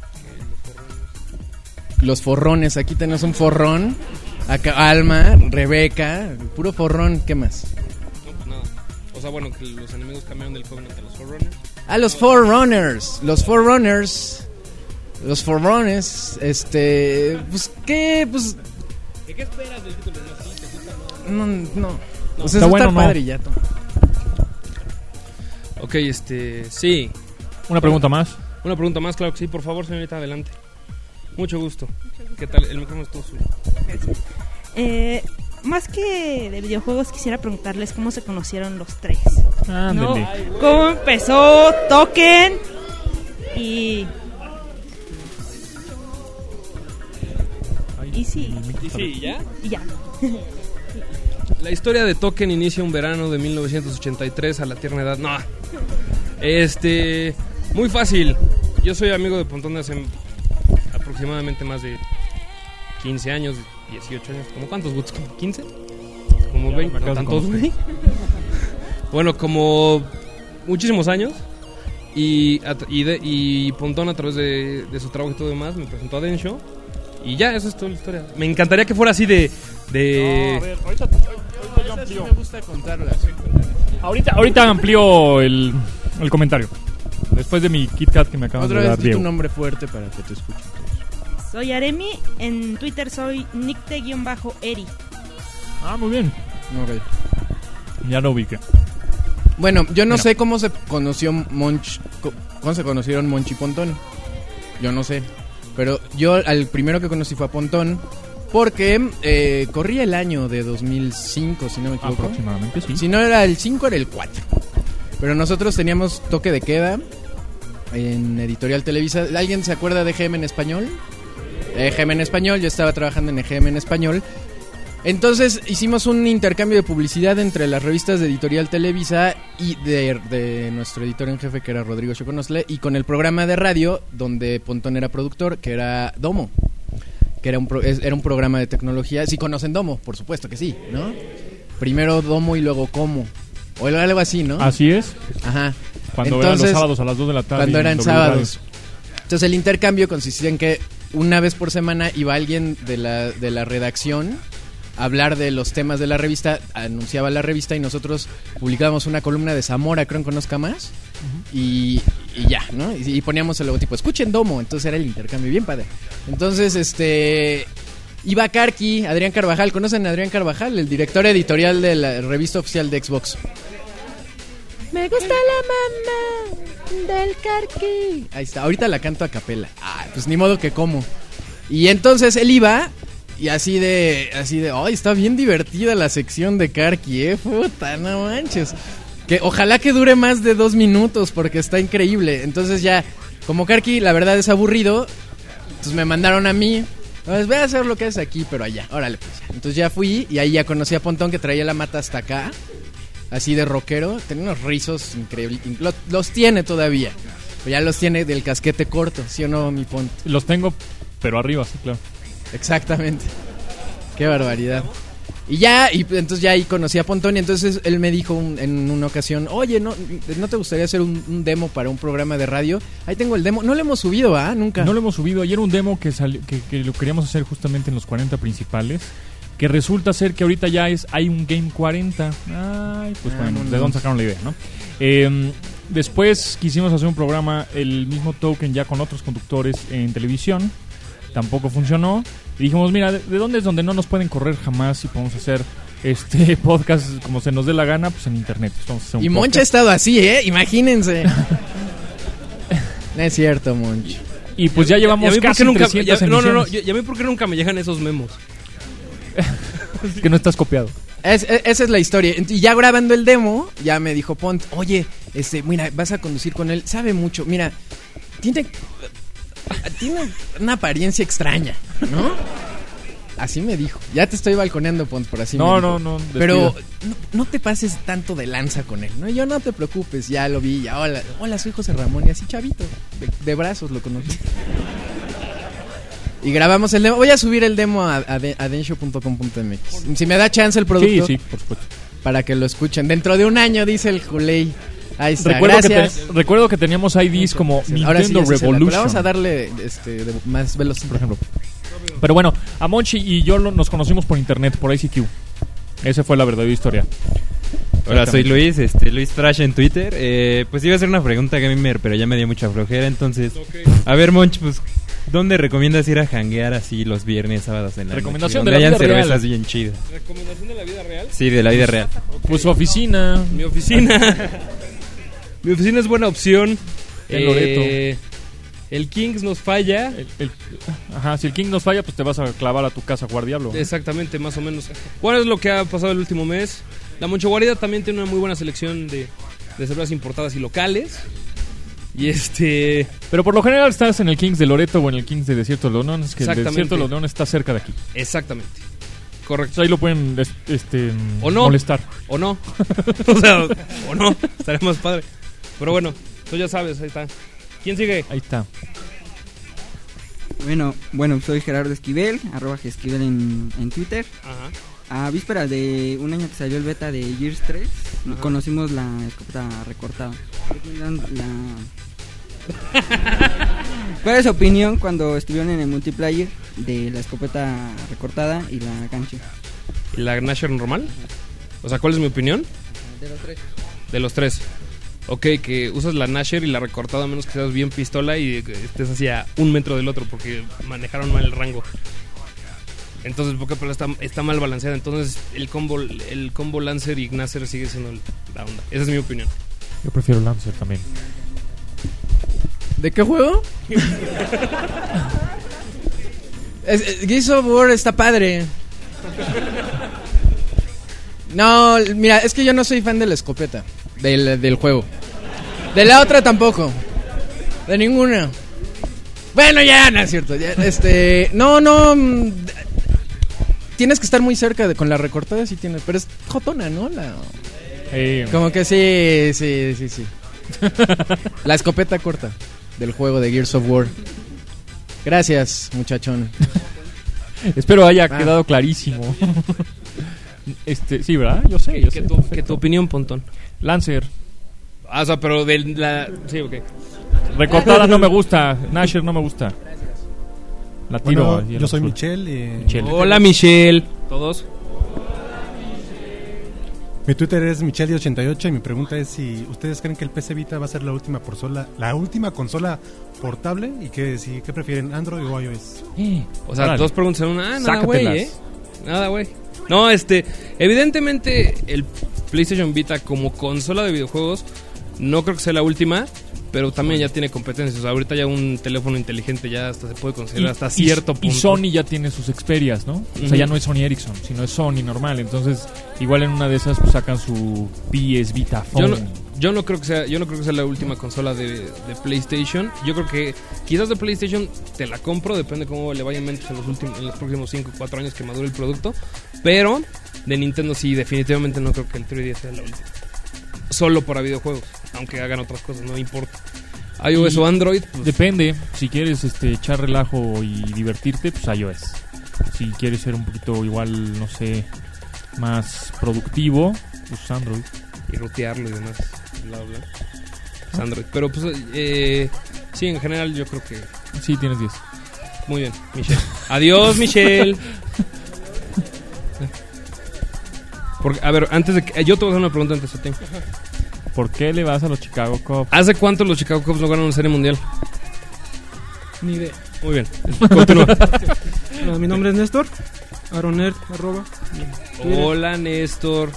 Los forrones, aquí tenemos un forrón. Acá Alma, Rebeca, puro forrón, ¿qué más? No, pues nada. O sea, bueno, que los enemigos cambiaron del Covenant a los Forerunners. Ah, los Forerunners. Los Forerunners. Los Forerunners, este, pues qué, pues ¿Qué, qué esperas del título? ¿No? ¿Sí? ¿Te gusta? no, no, no. O Está sea, eso bueno, está ¿no? padre y ya. Tom. Ok, este, sí. Una pregunta más. Una pregunta más, claro que sí. Por favor, señorita, adelante. Mucho gusto. ¿Qué tal? El micrófono es todo suyo. Eh, más que de videojuegos, quisiera preguntarles cómo se conocieron los tres. Ándale. ¿No? ¿Cómo empezó Token? Y... Y sí. ¿Y sí, ya? Y ya. La historia de Token inicia un verano de mil novecientos ochenta y tres a la tierna edad. No. Este, muy fácil. Yo soy amigo de Pontón de hace aproximadamente más de quince años, dieciocho años. ¿Cómo cuántos, Woods? ¿quince? Como Ya, veinte, me ¿no acabas de tantos, conocer. güey? Bueno, como muchísimos años. Y, a- y, de- y Pontón, a través de, de su trabajo y todo demás, me presentó a Densho. Y ya, eso es toda la historia. Me encantaría que fuera así de... de... No, a ver, ahorita, ahorita yo amplío. Me gusta contarlas. Ahorita, ahorita amplío el, el comentario. Después de mi Kit Kat que me acaban Otra de vez dar, di tu Diego. nombre fuerte para que te escuchen. Soy Aremi, en Twitter soy nicte-eri. Ah, muy bien. Ok. Ya lo ubiqué. Bueno, yo no Mira. sé cómo se conoció Monch, co- cómo se conocieron Monch y Pontón. Yo no sé. Pero yo al primero que conocí fue a Pontón porque eh, corría el año de dos mil cinco, si no me equivoco. Aproximadamente, sí. Si no era el cinco, era el cuatro. Pero nosotros teníamos toque de queda en Editorial Televisa. ¿Alguien se acuerda de E G M en español? E G M en español, yo estaba trabajando en E G M en español. Entonces hicimos un intercambio de publicidad entre las revistas de Editorial Televisa y de, de nuestro editor en jefe, que era Rodrigo Choconosle, y con el programa de radio donde Pontón era productor, que era Domo, que era un, pro, era un programa de tecnología. Si conocen Domo, por supuesto que sí, ¿no? Primero Domo y luego Como. O algo así, ¿no? Así es. Ajá. Cuando Entonces, eran los sábados a las dos de la tarde. Cuando eran W sábados. Entonces el intercambio consistía en que una vez por semana iba alguien de la, de la redacción a hablar de los temas de la revista, anunciaba la revista y nosotros publicábamos una columna de Zamora, creo en Conozca Más, uh-huh. y, y ya, ¿no? Y, y poníamos el logotipo, escuchen Domo, entonces era el intercambio, bien padre. Entonces, este... iba Karki, Adrián Carvajal, ¿conocen a Adrián Carvajal? El director editorial de la revista oficial de Xbox. Me gusta la mamá del Karki. Ahí está, ahorita la canto a capela. Ah, pues ni modo que como. Y entonces él iba y así de, así de, ay, está bien divertida la sección de Karki, eh, puta, no manches. Que ojalá que dure más de dos minutos porque está increíble. Entonces ya, como Karki la verdad es aburrido, entonces me mandaron a mí. Pues voy a hacer lo que haces aquí, pero allá, órale pues. Entonces ya fui y ahí ya conocí a Pontón que traía la mata hasta acá. Así de rockero, tenía unos rizos increíbles, los, los tiene todavía, pero ya los tiene del casquete corto, ¿sí o no, mi Pont? Los tengo, pero arriba, sí, claro. Exactamente, qué barbaridad. Y ya, y entonces ya ahí conocí a Pontón y entonces él me dijo un, en una ocasión, oye, ¿no, ¿no te gustaría hacer un, un demo para un programa de radio? Ahí tengo el demo, no lo hemos subido, ¿ah? Nunca. No lo hemos subido, ayer un demo que, sali- que, que lo queríamos hacer justamente en los cuarenta principales. Que resulta ser que ahorita ya es hay un Game cuarenta. Ay, pues ah, bueno, no, ¿de no. dónde sacaron la idea, no? Eh, después quisimos hacer un programa, el mismo token ya con otros conductores en televisión. Tampoco funcionó. Y dijimos, mira, ¿de, de dónde es donde no nos pueden correr jamás y podemos hacer este podcast como se nos dé la gana? Pues en internet. Pues vamos a hacer un y podcast. Monch ha estado así, ¿eh? Imagínense. No es cierto, Monch. Y pues ya, ya llevamos ya, casi nunca, trescientas ya, emisiones. No, no, no, ya, a mí por qué nunca me llegan esos memos. Que no estás copiado. Es, es, esa es la historia. Y ya grabando el demo, ya me dijo Pont, oye, este, mira, vas a conducir con él, sabe mucho, mira, tiene, tiene una apariencia extraña, ¿no? Así me dijo. Ya te estoy balconeando, Pont, por así no, me No, dijo. no, no. Pero no, no te pases tanto de lanza con él, ¿no? Yo no te preocupes, ya lo vi, ya, hola, hola, soy José Ramón, y así chavito, de, de brazos lo conocí. Y grabamos el demo. Voy a subir el demo a, a, de, a densho punto com punto m x. Si me da chance el producto. Sí, sí, por supuesto. Para que lo escuchen. Dentro de un año, dice el Juley. Ahí está. Recuerdo Gracias. Que te, recuerdo que teníamos I Ds como ahora Nintendo sí, Revolution. La, vamos a darle este, de, más veloz, por ejemplo. Pero bueno, a Monchi y yo lo, nos conocimos por internet, por I C Q. Esa fue la verdadera historia. Hola, soy Luis, este, Luis Trash en Twitter. Eh, pues iba a hacer una pregunta gamer, pero ya me dio mucha flojera, entonces... Okay. A ver, Monch, pues... ¿Dónde recomiendas ir a janguear así los viernes, sábados en la Recomendación noche? de la hayan vida cervezas real. bien chidas. ¿Recomendación de la vida real? Sí, de la vida real. Okay. Pues su oficina. Mi oficina. Mi oficina es buena opción. En Loreto. Eh, el Kings nos falla. El, el, ajá, si el King nos falla, pues te vas a clavar a tu casa a jugar Diablo. Exactamente, más o menos. Bueno, es lo que ha pasado el último mes. La Monchoguarida también tiene una muy buena selección de, de cervezas importadas y locales. Y este... Pero por lo general estás en el Kings de Loreto o en el Kings de Desierto de los Leones, que el Desierto de los Leones está cerca de aquí. Exactamente. Correcto. O sea, ahí lo pueden este, o no, molestar. O no. O sea, o no. Estaría más padre. Pero bueno, tú ya sabes, ahí está. ¿Quién sigue? Ahí está. Bueno, bueno, soy Gerardo Esquivel, arroba Esquivel en, en Twitter. Ajá. A vísperas de un año que salió el beta de Gears tres, ajá, conocimos la escopeta recortada. La... ¿Cuál es su opinión cuando estuvieron en el multiplayer de la escopeta recortada y la gancho? ¿Y la Gnasher normal? O sea, ¿cuál es mi opinión? De los tres. De los tres. Ok, que usas la Gnasher y la recortada a menos que seas bien pistola y estés hacia un metro del otro porque manejaron mal el rango. Entonces, porque pero está, está mal balanceada. Entonces, el combo el combo Lancer y Gnasher sigue siendo la onda. Esa es mi opinión. Yo prefiero Lancer también. ¿De qué juego? es, es, Gears of War está padre. No, mira, es que yo no soy fan de la escopeta del, del juego. De la otra tampoco. De ninguna. Bueno, ya, no es cierto. Ya, este, no, no. Tienes que estar muy cerca de con la recortada, sí tienes, pero es jotona, ¿no? La, hey. Como que sí, sí, sí, sí. La escopeta corta del juego de Gears of War. Gracias, muchachón. Espero haya Ah. quedado clarísimo. Este, sí, ¿verdad? Yo sé, yo ¿Qué sé. tu, perfecto. ¿Qué tu opinión, Pontón? Lancer. Ah, o sea, pero de la... Sí, ok. Recortada no me gusta. Nasher no me gusta. La tiro. Bueno, ahí en yo soy azul. Michelle. eh, Michelle. Hola, Michelle. ¿Todos? Mi Twitter es Michelle ochenta y ocho y mi pregunta es si ustedes creen que el P C Vita va a ser la última consola, la última consola portable y que si qué prefieren, Android o iOS. O sea, Órale. dos preguntas en una. Ah, nada, güey, Sácatelas. ¿eh? Nada, güey. No, este... Evidentemente, el PlayStation Vita como consola de videojuegos no creo que sea la última, pero también ya tiene competencias. O sea, ahorita ya un teléfono inteligente ya hasta se puede considerar hasta cierto y punto. Sony ya tiene sus Xperias, ¿no? O sea, Ujú. ya no es Sony Ericsson, sino es Sony normal. Entonces, igual en una de esas pues, sacan su P S Vita Yo Phone. no, yo no creo que sea, yo no creo que sea la última consola de, de PlayStation. Yo creo que quizás de PlayStation te la compro, depende cómo le vaya en mente en los últimos, en los próximos cinco o cuatro años que madure el producto. Pero de Nintendo sí, definitivamente no creo que el tres D S sea la última. Solo para videojuegos, aunque hagan otras cosas, no importa. iOS Y o Android, pues, depende. Si quieres este, echar relajo y divertirte, pues iOS. Si quieres ser un poquito igual, no sé, más productivo, pues Android. y rutearlo y demás. Bla, bla. Pues Android. Pero pues, eh, sí, en general yo creo que... Sí, tienes diez. Muy bien, Michelle. Adiós, Michelle. Porque, a ver, antes de que... Yo te voy a hacer una pregunta antes a ti. ¿Por qué le vas a los Chicago Cubs? ¿Hace cuánto los Chicago Cubs no ganan una serie mundial? Ni idea. Muy bien. Continúa. Ah, mi nombre es Néstor. Aronerd, arroba. Twitter. Hola, Néstor.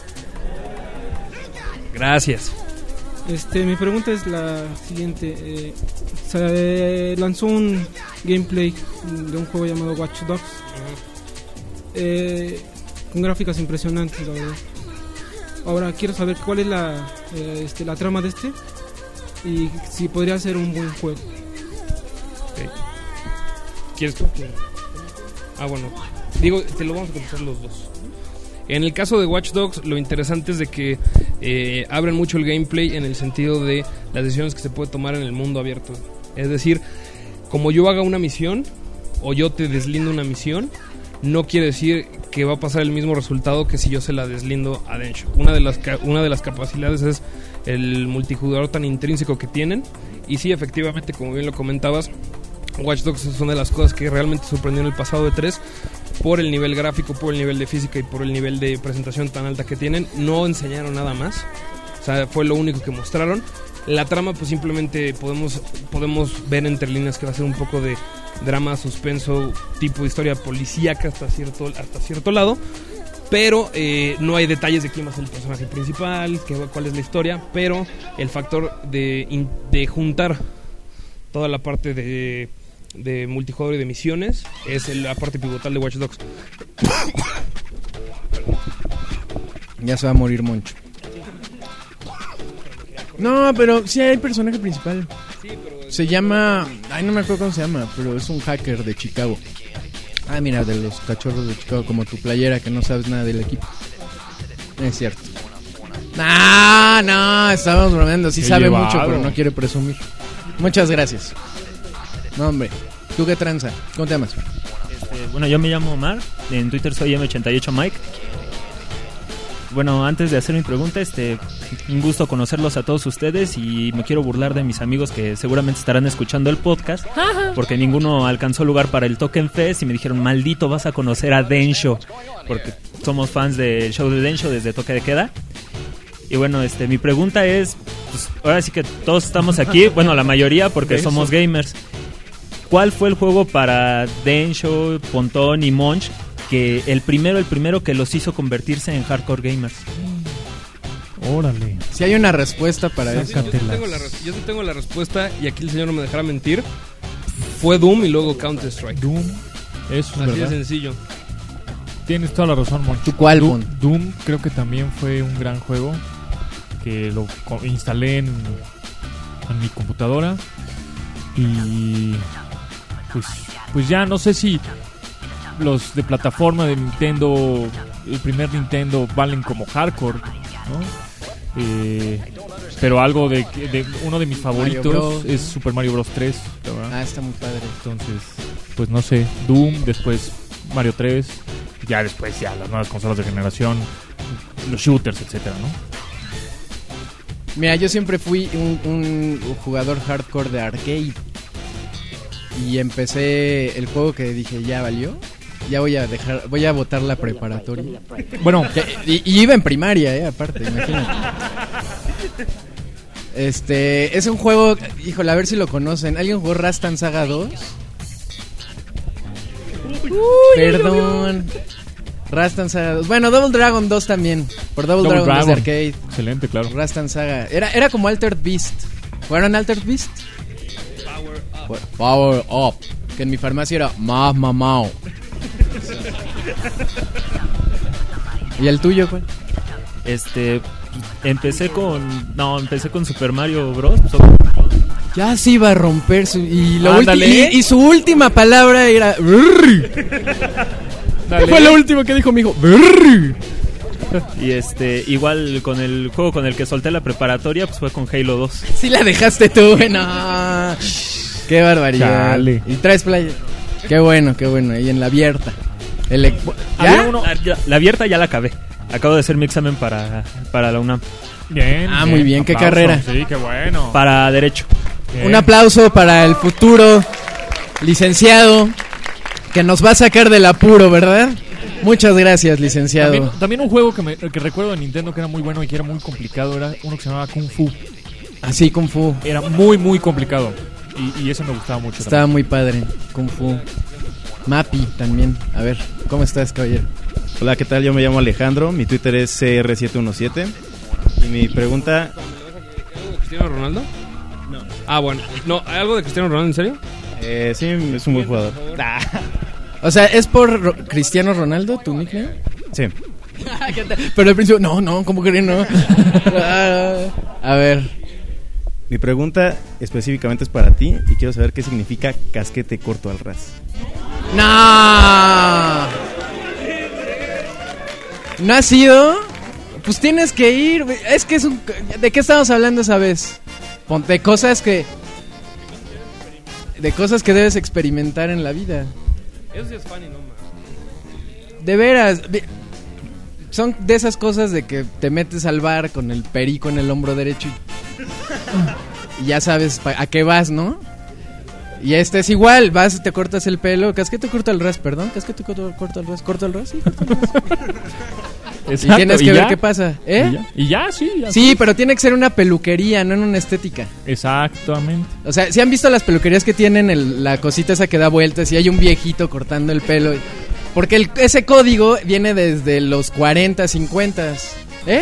Gracias. Este, mi pregunta es la siguiente. Eh, se lanzó un gameplay de un juego llamado Watch Dogs. Eh, con gráficas impresionantes, la verdad. Ahora quiero saber cuál es la, eh, este, la trama de este y si podría ser un buen juego. Okay. ¿Quieres tú? Ah, bueno. Digo, te lo vamos a contestar los dos. En el caso de Watch Dogs, lo interesante es de que eh, abren mucho el gameplay en el sentido de las decisiones que se puede tomar en el mundo abierto. Es decir, como yo haga una misión o yo te deslindo una misión, no quiere decir que va a pasar el mismo resultado que si yo se la deslindo a Densho. Una de las, ca- una de las capacidades es el multijugador tan intrínseco que tienen. Y sí, efectivamente, como bien lo comentabas, Watch Dogs es una de las cosas que realmente sorprendió en el pasado de tres por el nivel gráfico, por el nivel de física y por el nivel de presentación tan alta que tienen. No enseñaron nada más, o sea, fue lo único que mostraron. La trama pues simplemente podemos, podemos ver entre líneas que va a ser un poco de drama, suspenso, tipo de historia policíaca hasta cierto, hasta cierto lado. Pero eh, no hay detalles de quién va a ser el personaje principal, qué, cuál es la historia. Pero el factor de, in- de juntar toda la parte de, de multijugador y de misiones es el- la parte pivotal de Watch Dogs. Ya se va a morir Moncho. No, pero sí hay personaje principal. Se llama... Ay, no me acuerdo cómo se llama, pero es un hacker de Chicago. Ah, mira, de los cachorros de Chicago, como tu playera que no sabes nada del equipo. Es cierto. No, no, estábamos bromeando. Sí Qué sabe llevado. mucho, pero no quiere presumir. Muchas gracias. No, hombre. ¿Tú qué tranza? ¿Cómo te llamas? Este, bueno, yo me llamo Omar. En Twitter soy eme ochenta y ocho Mike. Bueno, antes de hacer mi pregunta, este, un gusto conocerlos a todos ustedes y me quiero burlar de mis amigos que seguramente estarán escuchando el podcast porque ninguno alcanzó lugar para el Token Fest y me dijeron, maldito, vas a conocer a Densho, porque somos fans del show de Densho desde Toque de Queda. Y bueno, este, mi pregunta es, pues, ahora sí que todos estamos aquí, bueno, la mayoría porque Densho. somos gamers. ¿Cuál fue el juego para Densho, Pontón y Monch que el primero, el primero que los hizo convertirse en hardcore gamers? Órale. Si hay una respuesta para eso. Yo sí, tengo la res- yo sí tengo la respuesta y aquí el señor no me dejará mentir. Fue Doom y luego Counter Strike. Doom, eso es Así verdad. de sencillo. Tienes toda la razón, Moncho. ¿Tú cuál, Doom, Mon? Doom creo que también fue un gran juego que lo co- instalé en, en mi computadora y pues, pues ya no sé si los de plataforma de Nintendo, el primer Nintendo, valen como hardcore, ¿no? Eh, pero algo de, que- de uno de mis favoritos Bros. es Super Mario Bros. tres, la verdad. Ah, está muy padre. Entonces, pues no sé, Doom, después Mario tres, ya después ya las nuevas consolas de generación, los shooters, etcétera, ¿no? Mira, yo siempre fui un, un jugador hardcore de arcade. Y empecé el juego que dije, ya valió. Ya voy a dejar, voy a botar la preparatoria. Bueno, que, y, y iba en primaria, eh, aparte, imagínate. Este, es un juego, híjole, a ver si lo conocen. ¿Alguien jugó Rastan Saga dos? Uy, Perdón. Rastan Saga dos. Bueno, Double Dragon dos también. Por Double, Double Dragon, Dragon dos de arcade. Excelente, claro. Rastan Saga. Era, era como Altered Beast. ¿Jugaron Altered Beast? Power Up. Power Up. Que en mi farmacia era más mamao. ¿Y el tuyo cuál? Este, empecé con, no, empecé con Super Mario Bros. Ya se iba a romper su y, lo Ándale. ulti- y, y su última palabra era ¿Qué fue lo último que dijo mi hijo? Y este, igual con el juego con el que solté la preparatoria, pues fue con Halo dos. Sí la dejaste tú, no. Qué barbaridad. Chale. Y traes playa. Qué bueno, qué bueno, ahí en la abierta. El e- Había ¿Ya? uno- ya- la abierta ya la acabé. Acabo de hacer mi examen para, para la UNAM. Bien. Ah, muy bien, ¿qué aplauso. carrera? Sí, qué bueno. Para Derecho. Bien. Un aplauso para el futuro licenciado que nos va a sacar del apuro, ¿verdad? Muchas gracias, licenciado. También, también un juego que, me, que recuerdo de Nintendo que era muy bueno y que era muy complicado era uno que se llamaba Kung Fu. Así, Kung Fu. Era muy, muy complicado. Y, y eso me gustaba mucho. Estaba también. muy padre, Kung Fu. Mappy también. A ver, ¿cómo estás, caballero? Hola, ¿qué tal? Yo me llamo Alejandro, mi Twitter es C R siete uno siete. Y mi pregunta... ¿Cristiano Ronaldo? No. Ah, bueno. No, ¿hay algo de Cristiano Ronaldo, en serio? Eh, sí, es un buen jugador. O sea, ¿es por Ro- Cristiano Ronaldo tu nickname? Sí. Pero al principio, no, no, ¿cómo creen? No. A ver. Mi pregunta específicamente es para ti y quiero saber qué significa casquete corto al ras. ¡No! ¿No has ido? Pues tienes que ir. Es que es un... ¿De qué estamos hablando esa vez? De cosas que... De cosas que debes experimentar en la vida. Eso sí es funny, no más. De veras. Son de esas cosas de que te metes al bar con el perico en el hombro derecho y, y ya sabes pa- a qué vas, ¿no? Y este es igual, vas y te cortas el pelo. Casquete corto al ras, perdón. Casquete corto, corto al ras. ¿Corto al ras? Sí, corto al ras. Exacto, Y tienes ¿y que ver ya? qué pasa, ¿eh? ¿Y ya? ¿Y ya? Sí, ya. Sí, pero tiene que ser una peluquería, no en una estética. Exactamente. O sea, si han visto las peluquerías que tienen el- la cosita esa que da vueltas y hay un viejito cortando el pelo. Porque el- ese código viene desde los cuarenta, cincuenta. ¿Eh?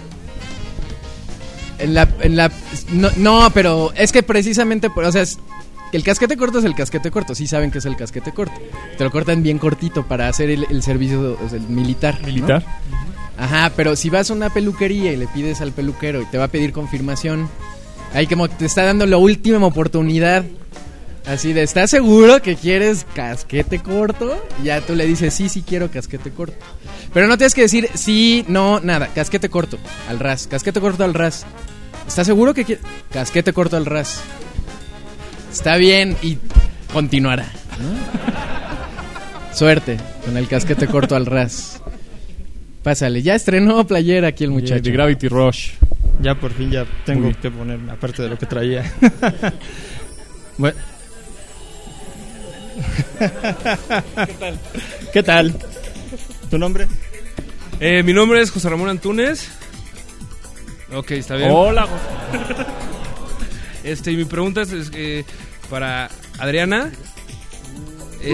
En la, en la, no, no, pero es que precisamente, por- o sea, es- el casquete corto es el casquete corto. Sí saben que es el casquete corto. Te lo cortan bien cortito para hacer el, el servicio, o sea, el militar. ¿no? Militar. Ajá, pero si vas a una peluquería y le pides al peluquero y te va a pedir confirmación, ahí como te está dando la última oportunidad. Así de, ¿estás seguro que quieres casquete corto? Y ya tú le dices, sí, sí quiero casquete corto. Pero no tienes que decir sí, no, nada, casquete corto, al ras, casquete corto al ras. ¿Estás seguro que quieres? Casquete corto al ras. Está bien y continuará, ¿no? Suerte con el casquete corto al ras. Pásale, ya estrenó playera aquí el muchacho. De Gravity Rush. Ya por fin ya tengo Muy que ponerme, aparte de lo que traía. Bueno. ¿Qué tal? ¿Qué tal? ¿Tu nombre? Eh, mi nombre es José Ramón Antunes. Ok, está bien. Hola. Este, y mi pregunta es, es, eh, para Adriana. Este,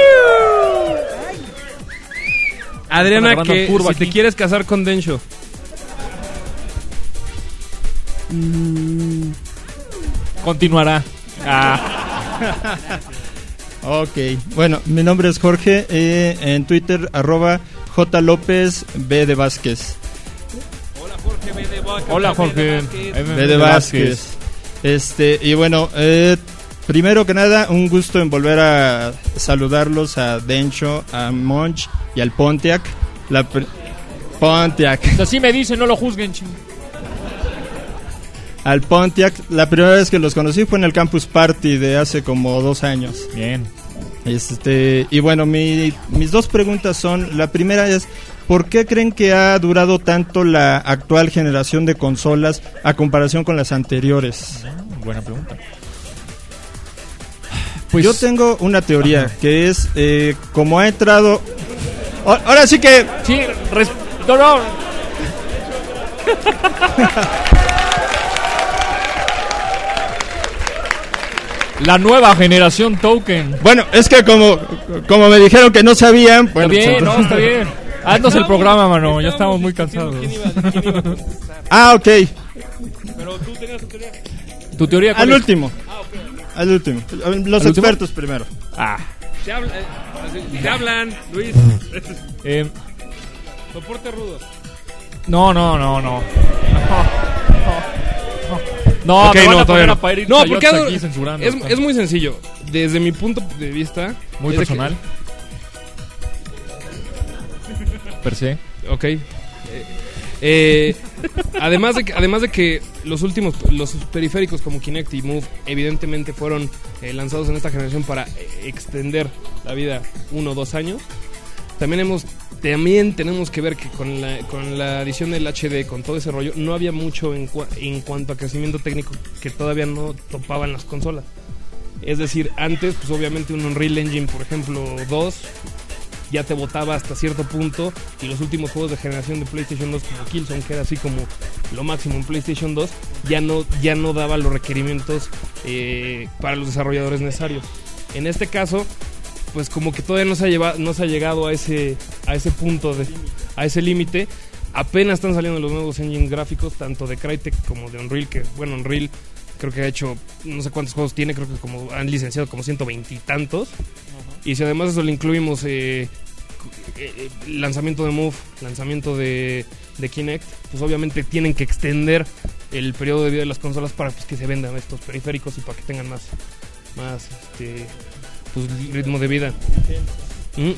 Adriana, Están agarrando que curva si te aquí. quieres casar con Densho. Continuará. Ah. Ok, bueno, mi nombre es Jorge, eh, en Twitter, arroba J López B de Vázquez. Hola, Jorge. B de Vázquez. Este, y bueno, eh, primero que nada, un gusto en volver a saludarlos a Densho, a Monch y al Pontiac. La pr- Pontiac. Así me dicen, no lo juzguen, ching. Al Pontiac, la primera vez que los conocí fue en el Campus Party de hace como dos años. Bien. Este, y bueno, mi, mis dos preguntas son, la primera es, ¿por qué creen que ha durado tanto la actual generación de consolas a comparación con las anteriores? Buena pregunta. Pues yo tengo una teoría, ajá, que es, eh, como ha entrado... O, ahora sí que... Sí, res... no, no. La nueva generación token. Bueno, es que como, como me dijeron que no sabían... Bueno, está bien, pues, no, está bien. Haznos el programa, mano, ya estamos muy cansados. ¿Quién iba, quién iba a contestar? Ah, ok. Pero tú tenías tu teoría. ¿Tu teoría cuál Al es? último. Ah, okay. Al último. Los ¿Al expertos último? primero. Ah. Te, habla, eh, te hablan, Luis. Eh, Soporte rudo. No, no, no, no. No, no. No, okay, me van no, a poner no. a parir no, porque aquí censurando, es, está. es muy sencillo. Desde mi punto de vista... Muy personal. Que... Per se. Ok. Eh, eh, además, de que, además de que los últimos, los periféricos como Kinect y Move evidentemente fueron eh, lanzados en esta generación para eh, extender la vida uno o dos años. También hemos también tenemos que ver que con la, con la edición del H D, con todo ese rollo, no había mucho en, cua, en cuanto a crecimiento técnico que todavía no topaban las consolas. Es decir, antes, pues obviamente un Unreal Engine, por ejemplo, dos, ya te botaba hasta cierto punto, y los últimos juegos de generación de PlayStation dos, como Killzone, que era así como lo máximo en PlayStation dos, ya no, ya no daba los requerimientos eh, para los desarrolladores necesarios. En este caso, pues como que todavía no se ha llevado, no se ha llegado a ese a ese punto de a ese límite. Apenas están saliendo los nuevos engines gráficos, tanto de Crytek como de Unreal, que bueno, Unreal creo que ha hecho no sé cuántos juegos tiene, creo que como han licenciado como ciento veinte y tantos. Uh-huh. Y si además de eso le incluimos eh, eh, lanzamiento de Move, lanzamiento de, de Kinect, pues obviamente tienen que extender el periodo de vida de las consolas para pues, que se vendan estos periféricos y para que tengan más más este pues ritmo de vida. ¿Mm?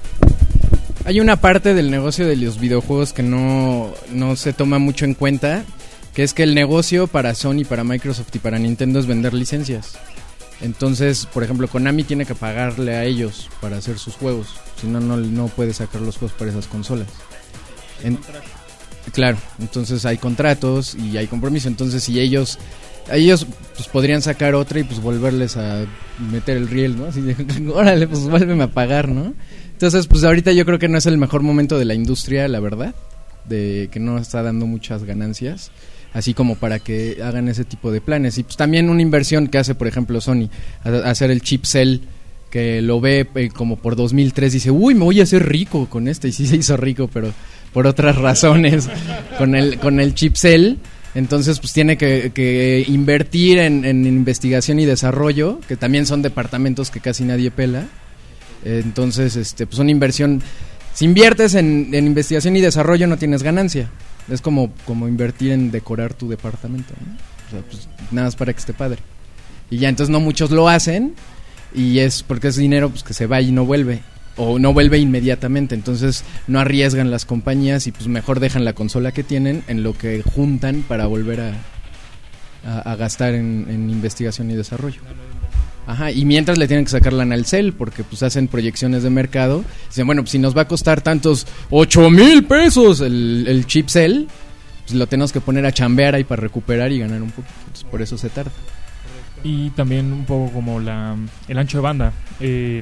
Hay una parte del negocio de los videojuegos que no, no se toma mucho en cuenta, que es que el negocio para Sony, para Microsoft y para Nintendo es vender licencias. Entonces, por ejemplo, Konami tiene que pagarle a ellos para hacer sus juegos, si no, no, no puede sacar los juegos para esas consolas. En, claro, entonces hay contratos y hay compromiso, entonces si ellos... ellos pues podrían sacar otra y pues volverles a meter el riel, ¿no? Así de, órale, pues vuélveme a pagar, ¿no? Entonces, pues ahorita yo creo que no es el mejor momento de la industria, la verdad, de que no está dando muchas ganancias, así como para que hagan ese tipo de planes. Y pues también una inversión que hace, por ejemplo, Sony, a, hacer el chip Cell, que lo ve eh, como por dos mil tres, dice, uy, me voy a hacer rico con este, y sí se hizo rico, pero por otras razones, con el, con el chip Cell. Entonces, pues tiene que, que invertir en, en investigación y desarrollo, que también son departamentos que casi nadie pela. Entonces, este, pues una inversión. Si inviertes en, en investigación y desarrollo, no tienes ganancia. Es como, como invertir en decorar tu departamento, ¿no? O sea, pues nada más para que esté padre. Y ya, entonces no muchos lo hacen, y es porque es dinero pues que se va y no vuelve. O no vuelve inmediatamente, entonces no arriesgan las compañías y pues mejor dejan la consola que tienen en lo que juntan para volver a, a, a gastar en, en investigación y desarrollo. Ajá, y mientras le tienen que sacar lana al Cell, porque pues hacen proyecciones de mercado. Dicen, bueno, pues si nos va a costar tantos ocho mil pesos el, el chip Cell, pues lo tenemos que poner a chambear ahí para recuperar y ganar un poco. Entonces, por eso se tarda. Y también un poco como la el ancho de banda. Eh,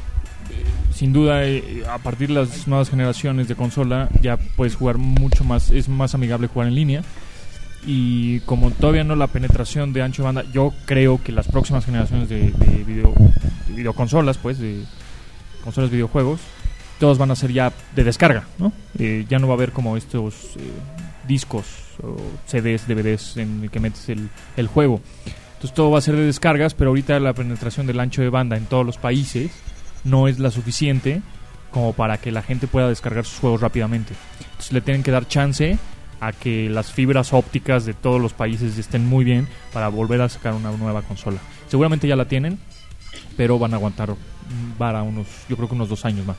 sin duda, eh, a partir de las nuevas generaciones de consola ya puedes jugar mucho más, es más amigable jugar en línea. Y como todavía no la penetración de ancho de banda, yo creo que las próximas generaciones de, de video de videoconsolas, pues de consolas de videojuegos, todos van a ser ya de descarga, ¿no? Eh, ya no va a haber como estos eh, discos o C Ds, D V Ds en el que metes el, el juego. Entonces todo va a ser de descargas, pero ahorita la penetración del ancho de banda en todos los países no es la suficiente como para que la gente pueda descargar sus juegos rápidamente. Entonces le tienen que dar chance a que las fibras ópticas de todos los países estén muy bien para volver a sacar una nueva consola. Seguramente ya la tienen, pero van a aguantar para unos, yo creo que unos dos años más.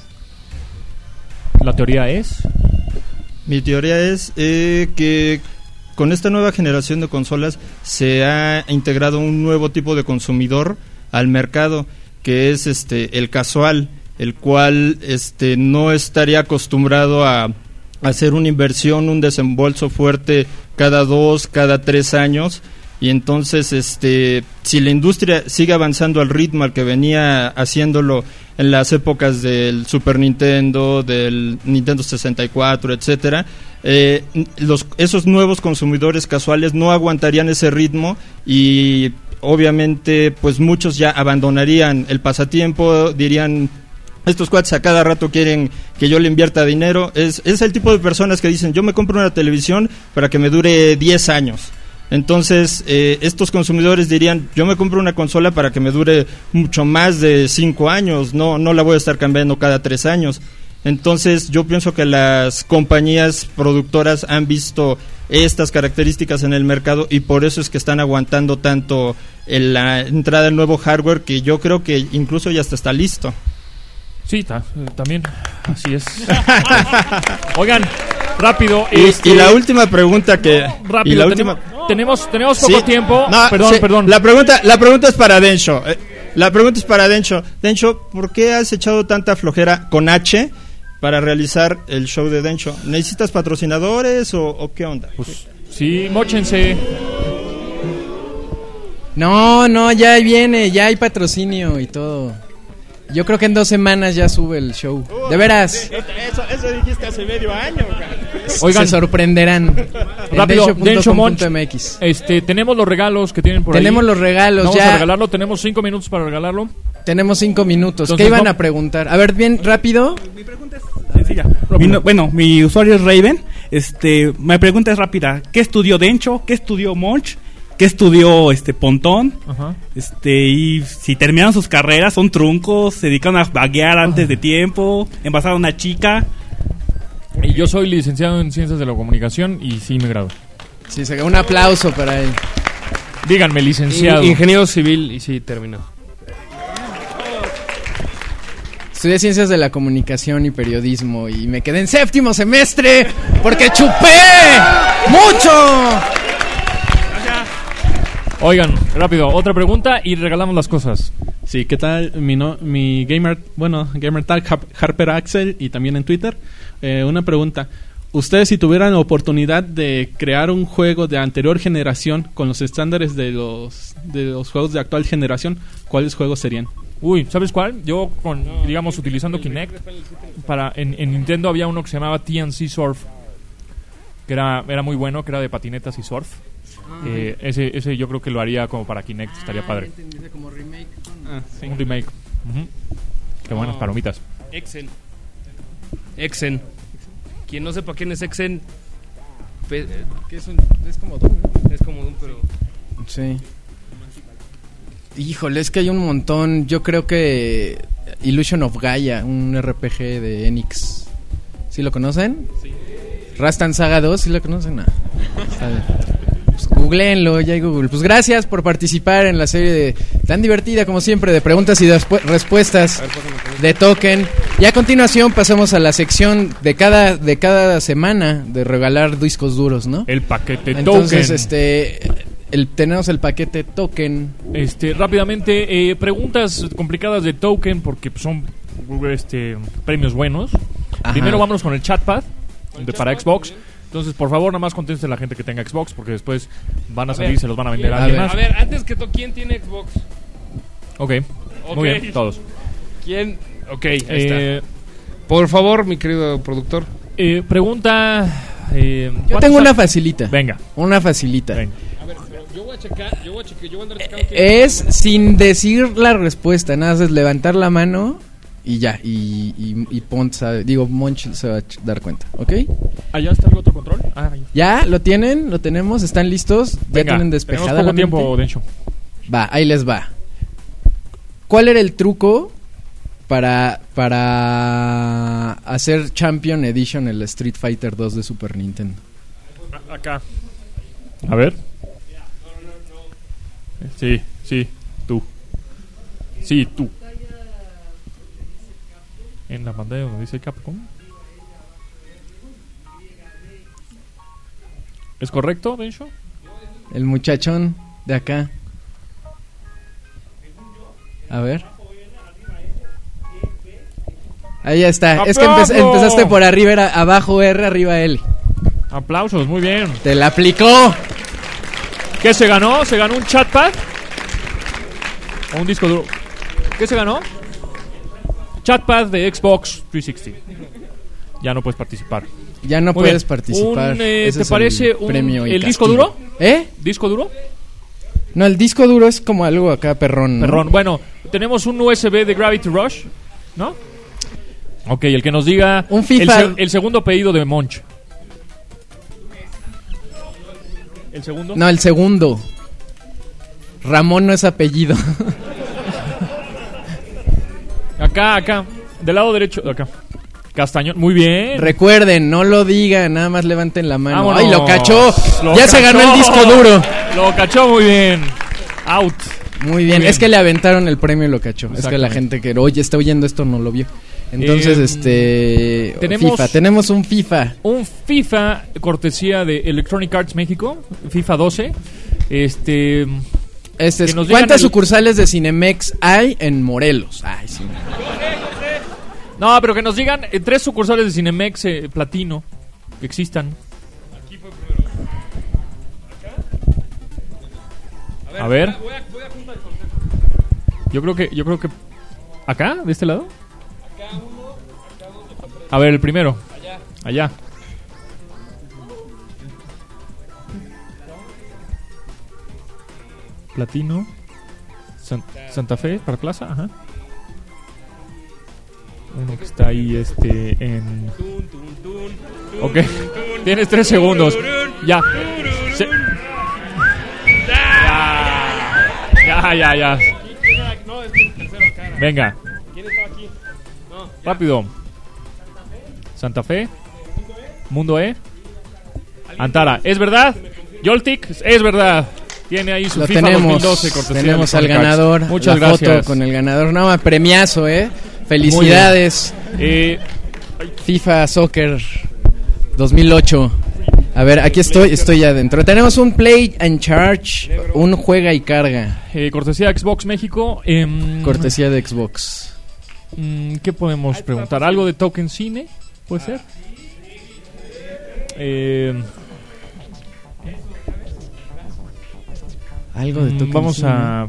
La teoría es... Mi teoría es eh, que con esta nueva generación de consolas se ha integrado un nuevo tipo de consumidor al mercado, que es este el casual, el cual este no estaría acostumbrado a hacer una inversión, un desembolso fuerte cada dos, cada tres años. Y entonces, este, si la industria sigue avanzando al ritmo al que venía haciéndolo en las épocas del Super Nintendo, del Nintendo sesenta y cuatro, etcétera, eh, los, esos nuevos consumidores casuales no aguantarían ese ritmo y obviamente, pues muchos ya abandonarían el pasatiempo, dirían: estos cuates a cada rato quieren que yo le invierta dinero. Es, es el tipo de personas que dicen: yo me compro una televisión para que me dure diez años. Entonces, eh, estos consumidores dirían: yo me compro una consola para que me dure mucho más de cinco años, no, no la voy a estar cambiando cada tres años. Entonces, yo pienso que las compañías productoras han visto estas características en el mercado y por eso es que están aguantando tanto en la entrada del nuevo hardware, que yo creo que incluso ya hasta está listo. Sí, ta, también, así es. Oigan, rápido. Y, este... y la última pregunta que... Rápido, y la tenemos, última... tenemos, tenemos poco Sí. tiempo. No, perdón, sí, perdón. La pregunta, la pregunta es para Densho. Eh, La pregunta es para Densho. Densho, ¿por qué has echado tanta flojera con H para realizar el show de Densho? ¿Necesitas patrocinadores o, o qué onda? Pues sí, móchense. No, no, ya viene, ya hay patrocinio y todo. Yo creo que en dos semanas ya sube el show. De veras. Eso, eso dijiste hace medio año, cara. Oigan, se sorprenderán. Rápido, Densho Monch, M X. este, tenemos los regalos que tienen por Tenemos ahí. los regalos, Vamos ya. a regalarlo, tenemos cinco minutos para regalarlo. Tenemos cinco minutos. Entonces, ¿Qué iban no- a preguntar? A ver, bien, rápido. Sencilla. Mi no- bueno, mi usuario es Raven. Este, mi pregunta es rápida. ¿Qué estudió Densho? ¿Qué estudió Monch? ¿Qué estudió este Pontón? Ajá. Este, y si terminaron sus carreras, son truncos, se dedicaron a vaguear antes de tiempo, envasaron a una chica. Y yo soy licenciado en Ciencias de la Comunicación y sí me grado. Sí, se un aplauso para él. Díganme, licenciado. In- ingeniero civil y sí, terminó. Estudié Ciencias de la Comunicación y Periodismo y me quedé en séptimo semestre porque chupé mucho. Oigan, rápido, otra pregunta y regalamos las cosas. Sí, ¿qué tal? Mi, no, mi gamer, bueno, gamer tag Har- Harper Axel y también en Twitter. Eh, una pregunta. Ustedes, si tuvieran la oportunidad de crear un juego de anterior generación con los estándares de los de los juegos de actual generación, ¿cuáles juegos serían? Uy, ¿sabes cuál? Yo, con, digamos, utilizando Kinect, para en, en Nintendo había uno que se llamaba T N C Surf, que era, era muy bueno, que era de patinetas y surf. Ah. Eh, ese, ese yo creo que lo haría como para Kinect, estaría padre. Como remake. Ah, sí. Un remake. Ujú. Qué buenas No. palomitas. Exen. Exen. Quien no sepa quién es Exen, pe- Que es, un, es como Doom, es como Doom, pero... Sí. Híjole, es que hay un montón. Yo creo que Illusion of Gaia, un R P G de Enix. ¿Sí lo conocen? Sí. Rastan Saga dos, ¿sí lo conocen? No. Está bien. Pues googleenlo, ya hay Google. Pues gracias por participar en la serie de, tan divertida como siempre, de preguntas y despu- respuestas de Token. Y a continuación pasamos a la sección de cada de cada semana de regalar discos duros, ¿no? El paquete Entonces, Token. este, el, tenemos el paquete Token. Este, rápidamente, eh, preguntas complicadas de Token porque pues, son este, premios buenos. Ajá. Primero vámonos con el chatpad de, para Xbox. Entonces, por favor, nada más conteste la gente que tenga Xbox porque después van a A salir y ver, se los van a vender a, ¿quién- alguien a más. ver, antes que todo, ¿quién tiene Xbox? Ok, Ok. muy bien, todos. ¿Quién? Ok, ahí Eh, está. Por favor, mi querido productor. Eh, pregunta... Eh, Yo ¿cuántos tengo una años- facilita. Venga. Una facilita. A ver, pero yo voy a checar, yo voy a checar, yo voy a andar checando quién- Es sin decir la respuesta, nada más es levantar la mano y ya, y, y, y Pont sabe, digo, Monch se va a ch- dar cuenta, ¿ok? ¿Allá está el otro control? Ah, ahí. ¿Ya? ¿Lo tienen? ¿Lo tenemos? ¿Están listos? ¿Ya Venga, tienen despejada tenemos poco la mente? tiempo, Dencho. Va, ahí les va. ¿Cuál era el truco para, para hacer Champion Edition el Street Fighter dos de Super Nintendo? Acá. A ver. Sí, sí, tú. Sí, tú. En la pantalla donde dice Capcom. ¿Es correcto, Dencho? El muchachón de acá. A ver. Ahí está. Es que ¡Aplauso! empe- empezaste por arriba, era abajo R, arriba L. Aplausos, muy bien. Te la aplicó. ¿Qué se ganó? ¿Se ganó un chatpad? ¿O un disco duro? ¿Qué se ganó? Chatpad de Xbox trescientos sesenta. Ya no puedes participar. Ya no Muy puedes bien. participar. Un, eh, Ese ¿Te es parece el un, premio y el disco castigo. duro? ¿Eh? ¿Disco duro? No, el disco duro es como algo acá perrón, ¿no? Perrón. Bueno, tenemos un U S B de Gravity Rush, ¿no? Ok, el que nos diga Un FIFA. El, se- el segundo pedido de Monch. ¿El segundo? No, el segundo. Ramón no es apellido. Acá, acá. Del lado derecho, acá. Castañón, muy bien. Recuerden, no lo digan, nada más levanten la mano. Vámonos. ¡Ay, lo cachó! Lo ¡Ya se cachó. ganó el disco duro! Lo cachó muy bien. Out. Muy bien. Muy bien. Es que le aventaron el premio y lo cachó. Es que la Exactamente. gente que oye está oyendo esto no lo vio. Entonces, Eh, este... tenemos- FIFA, tenemos un FIFA. Un FIFA cortesía de Electronic Arts México, FIFA doce. Este... Este es- que nos digan ¿Cuántas el- sucursales de Cinemex hay en Morelos? Ay, sí. No, pero que nos digan eh, tres sucursales de Cinemex eh, Platino que existan. A ver. Yo creo que, yo creo que acá, de este lado. A ver, el primero. Allá. Platino. San- Santa Fe, para Plaza, ajá. Uno que está ahí, este, en... Ok, tienes tres segundos. Ya. Se- Ya, ya, ya. Venga. Rápido. Santa Fe. Mundo E. Antara. ¿Es verdad? Yoltic, es verdad. Tiene ahí su Lo FIFA tenemos. dos mil doce cortesía Tenemos de al Electronic Arts. ganador. Muchas la gracias. foto con el ganador. No, premiazo, ¿eh? Felicidades. Eh, FIFA Soccer dos mil ocho. A ver, aquí estoy, estoy ya adentro. Tenemos un Play and Charge, un juega y carga. eh, cortesía de Xbox México. em, Cortesía de Xbox. mm, ¿Qué podemos preguntar? ¿Algo de Token Cine? ¿Puede ser? Eh, Algo de mm, Token Vamos Cine. a...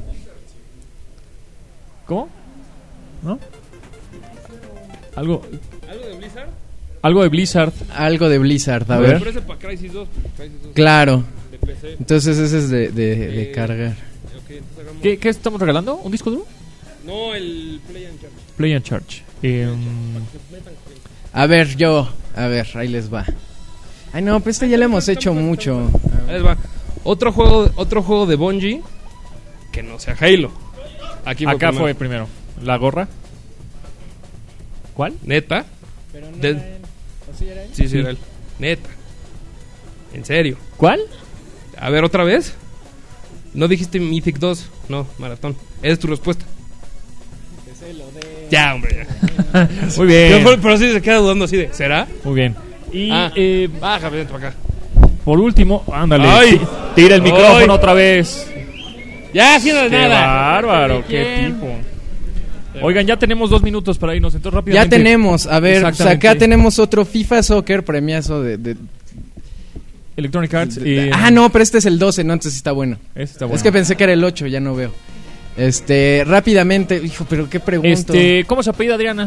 ¿Cómo? ¿No? Algo... ¿Algo de Blizzard? Algo de Blizzard. Algo de Blizzard, a A ver. ver. Pero ese para Crysis dos. Crysis dos. Claro. De P C. Entonces ese es de, de, de Eh, cargar. Ok, entonces hagamos- ¿Qué, ¿Qué estamos regalando? ¿Un disco duro? No, el Play and Charge. Play and Charge. Em, A ver, yo. A ver, ahí les va. Ay, no, pero este ya lo hemos hecho mucho. Ahí les va. Otro juego, otro juego de Bungie que no sea Halo. Aquí acá primero. fue primero. ¿La gorra? ¿Cuál? Neta. Pero no De- era él. ¿O sí era él? Sí, sí, Sí. era él. Neta. ¿En serio? ¿Cuál? A ver, ¿otra vez? No dijiste Mythic dos. No, Maratón. Esa es tu respuesta. Ya, hombre, ya. Muy bien. Pero, pero sí se queda dudando así de, ¿será? Muy bien. Y Ah, eh, bájame dentro acá. por último, ándale. Ay. ti- Tira el Ay. micrófono otra vez. Ya, sí, no es Qué nada. bárbaro, qué ¿Quién? tipo. Oigan, ya tenemos dos minutos para irnos, entonces Ya rápidamente. tenemos, a ver, pues Exactamente. acá tenemos otro FIFA Soccer premiazo de... de- Electronic Arts. de- eh, ah, no, pero este es el doce, no, entonces está bueno. Ese está bueno. Es que pensé que era el ocho, ya no veo. Este, rápidamente, hijo, pero qué pregunto. Este, ¿cómo se apellida Adriana?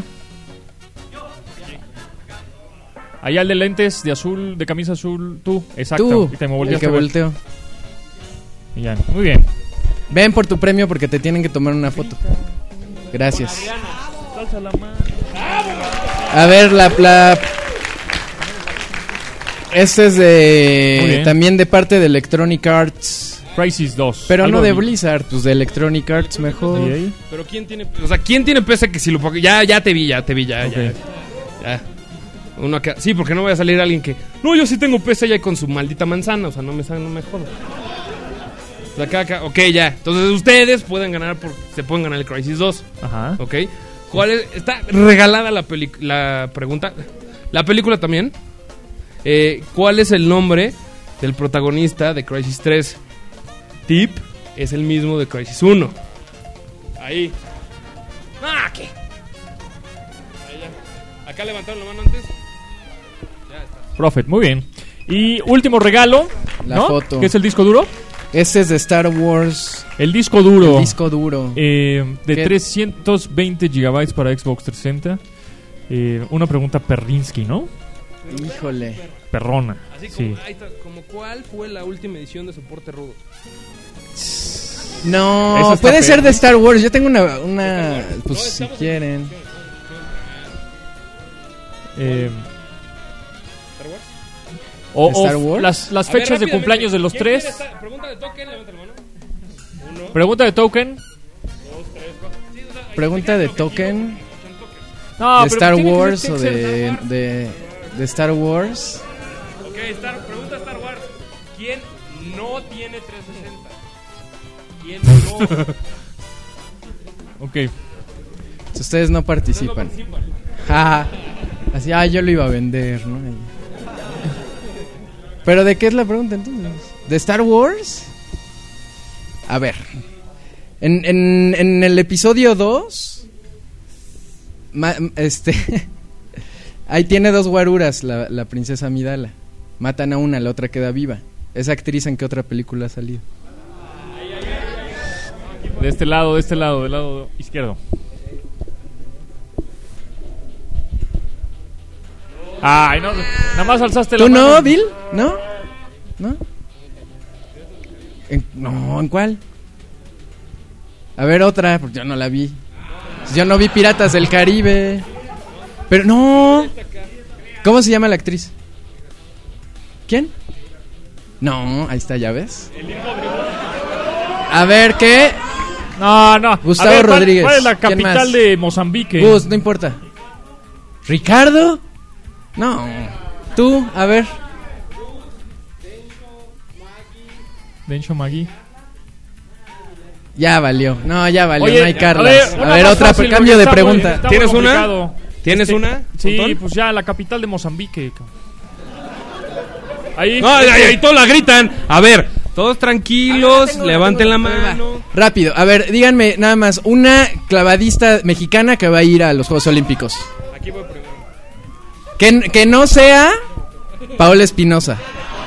Allá el de lentes, de azul, de camisa azul, tú. Exacto. Tú, Y te me el volteaste que a ver. volteo. Y ya, muy bien. Ven por tu premio porque te tienen que tomar una foto. Gracias. A ver, la... la este es Muy de... bien. También de parte de Electronic Arts. Crysis dos. Pero Algo no de vi- Blizzard, pues de Electronic Arts mejor. ¿Y ahí? Pero ¿quién tiene, o sea, quién tiene P C que si lo pongo- ya ya te vi, ya te vi, ya, Ok. ya. Ya. Uno acá, sí, porque no voy a salir alguien que, no, yo sí tengo P C ya con su maldita manzana, o sea, no me no me jodas. O sea, acá, acá, ok, ya. Entonces ustedes pueden ganar por se pueden ganar el Crysis dos. Ajá. Ok. ¿Cuál es? Está regalada la peli- la pregunta. La película también. Eh, ¿cuál es el nombre del protagonista de Crysis tres? Tip es el mismo de Crysis uno. Ahí. Ah, ¿qué? Ahí ya. acá levantaron la mano antes. Prophet, muy bien. Y último regalo, La ¿no? foto. ¿Qué es el disco duro? Ese es de Star Wars. El disco duro. El disco duro. Eh, de ¿Qué? trescientos veinte gigabytes para Xbox trescientos sesenta. Eh, una pregunta Perrinsky, ¿no? Híjole. Perrona. Así sí. como, ahí está, como cuál fue la última edición de soporte rudo. No, Eso está puede ser de perro. Star Wars. Yo tengo una. una pues si quieren. Eh, o, o ¿Star Wars? las, las A ver, fechas de rápidamente, cumpleaños de los ¿quién tres. quiere estar- Pregunta de token, levanta la mano. Uno, Pregunta de token. dos, tres, cuatro. Sí, o sea, ahí Pregunta de está el token. No, ¿De pero Star tiene que ser- Wars tiene o que ser de, Star Wars. de. de Star Wars? Ok, Star, pregunta Star Wars. ¿Quién no tiene trescientos sesenta? ¿Quién no? Ok. Si ustedes no participan. Ja, así, ah, yo lo iba a vender, ¿no? ¿Pero de qué es la pregunta entonces? ¿De Star Wars? A ver. En, en, en el episodio dos. Ma, este. Ahí tiene dos guaruras la, la princesa Amidala. Matan a una, la otra queda viva. ¿Esa actriz en qué otra película ha salido? De este lado, de este lado, del lado izquierdo. Ay, no, nada más alzaste la ¿Tú mano. no, Bill? ¿No? ¿No? ¿En, no, ¿en cuál? A ver, otra, porque yo no la vi. Yo no vi Piratas del Caribe. Pero no. ¿Cómo se llama la actriz? ¿Quién? No, ahí está, ya ves. A ver, ¿qué? No, no. Gustavo A ver, ¿cuál- Rodríguez. ¿Cuál es la ¿Quién capital más? de Mozambique? Gus, no importa. ¿Ricardo? No. Tú, a ver. Dencho Magui. Ya valió. No, ya valió. Oye, no hay Carlas. a ver, A una ver, más otra fácil, cambio porque de está muy- pregunta. está muy ¿Tienes una? complicado. ¿Tienes Este, una? Sí, ¿Pontón? pues ya, la capital de Mozambique. Ahí. No, ahí, ahí todos la gritan. A ver, todos tranquilos, levanten la mano. Rápido, a ver, díganme nada más una clavadista mexicana que va a ir a los Juegos Olímpicos. Aquí voy primero. Que, que no sea Paola Espinosa.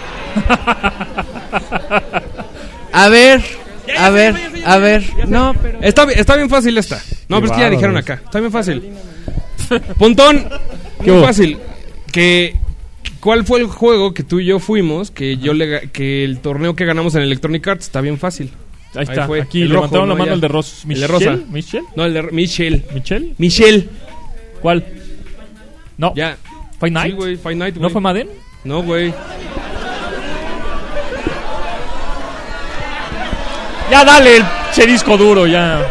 A ver, a ver, a ver. No, pero... Está, bi- está bien fácil esta. No, Qué pero es que ya bárbaro. dijeron acá. Está bien fácil. Pontón, ¿Qué muy hubo? fácil. Que ¿cuál fue el juego que tú y yo fuimos? Que yo le ga- que el torneo que ganamos en Electronic Arts está bien fácil. Ahí está, fue. aquí El levantaron rojo, la ¿no? mano Ya. el de Ros- El de rosa. Michelle, ¿Michelle? No, el de R- Michelle. ¿Michelle? Michelle. ¿Cuál? No. Ya. ¿Fight Night? Sí, güey, Fight Night, güey. ¿No fue Madden? No, güey. Ya dale el che disco duro, ya.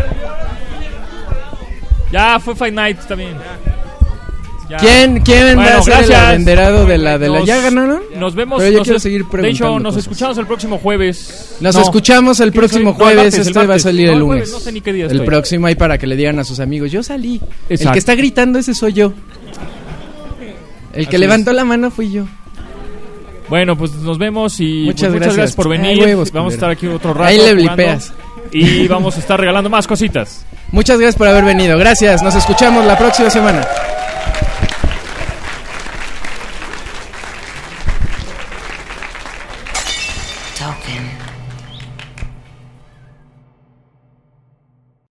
Ya fue Fight Night, está bien. Ya. ¿Quién, quién va Bueno, a ser el gracias. abanderado de la de la Nos- ¿Ya ganaron? Nos vemos. Pero yo nos quiero es- seguir De preguntando hecho, nos cosas. escuchamos el próximo jueves. Nos No. escuchamos el ¿Qué próximo soy? No, el jueves. martes, el Este va a martes. salir No, el el lunes. jueves, no sé ni qué día El estoy. próximo ahí para que le digan a sus amigos, yo salí. El Exacto. que está gritando ese soy yo. El que Así levantó la mano fui yo. Bueno, pues nos vemos y Muchas pues, gracias. por venir. Ay, huevos, vamos a culero. estar aquí otro rato. Ahí le jugando. blipeas. Y vamos a estar regalando más cositas. Muchas gracias por haber venido. Gracias. Nos escuchamos la próxima semana.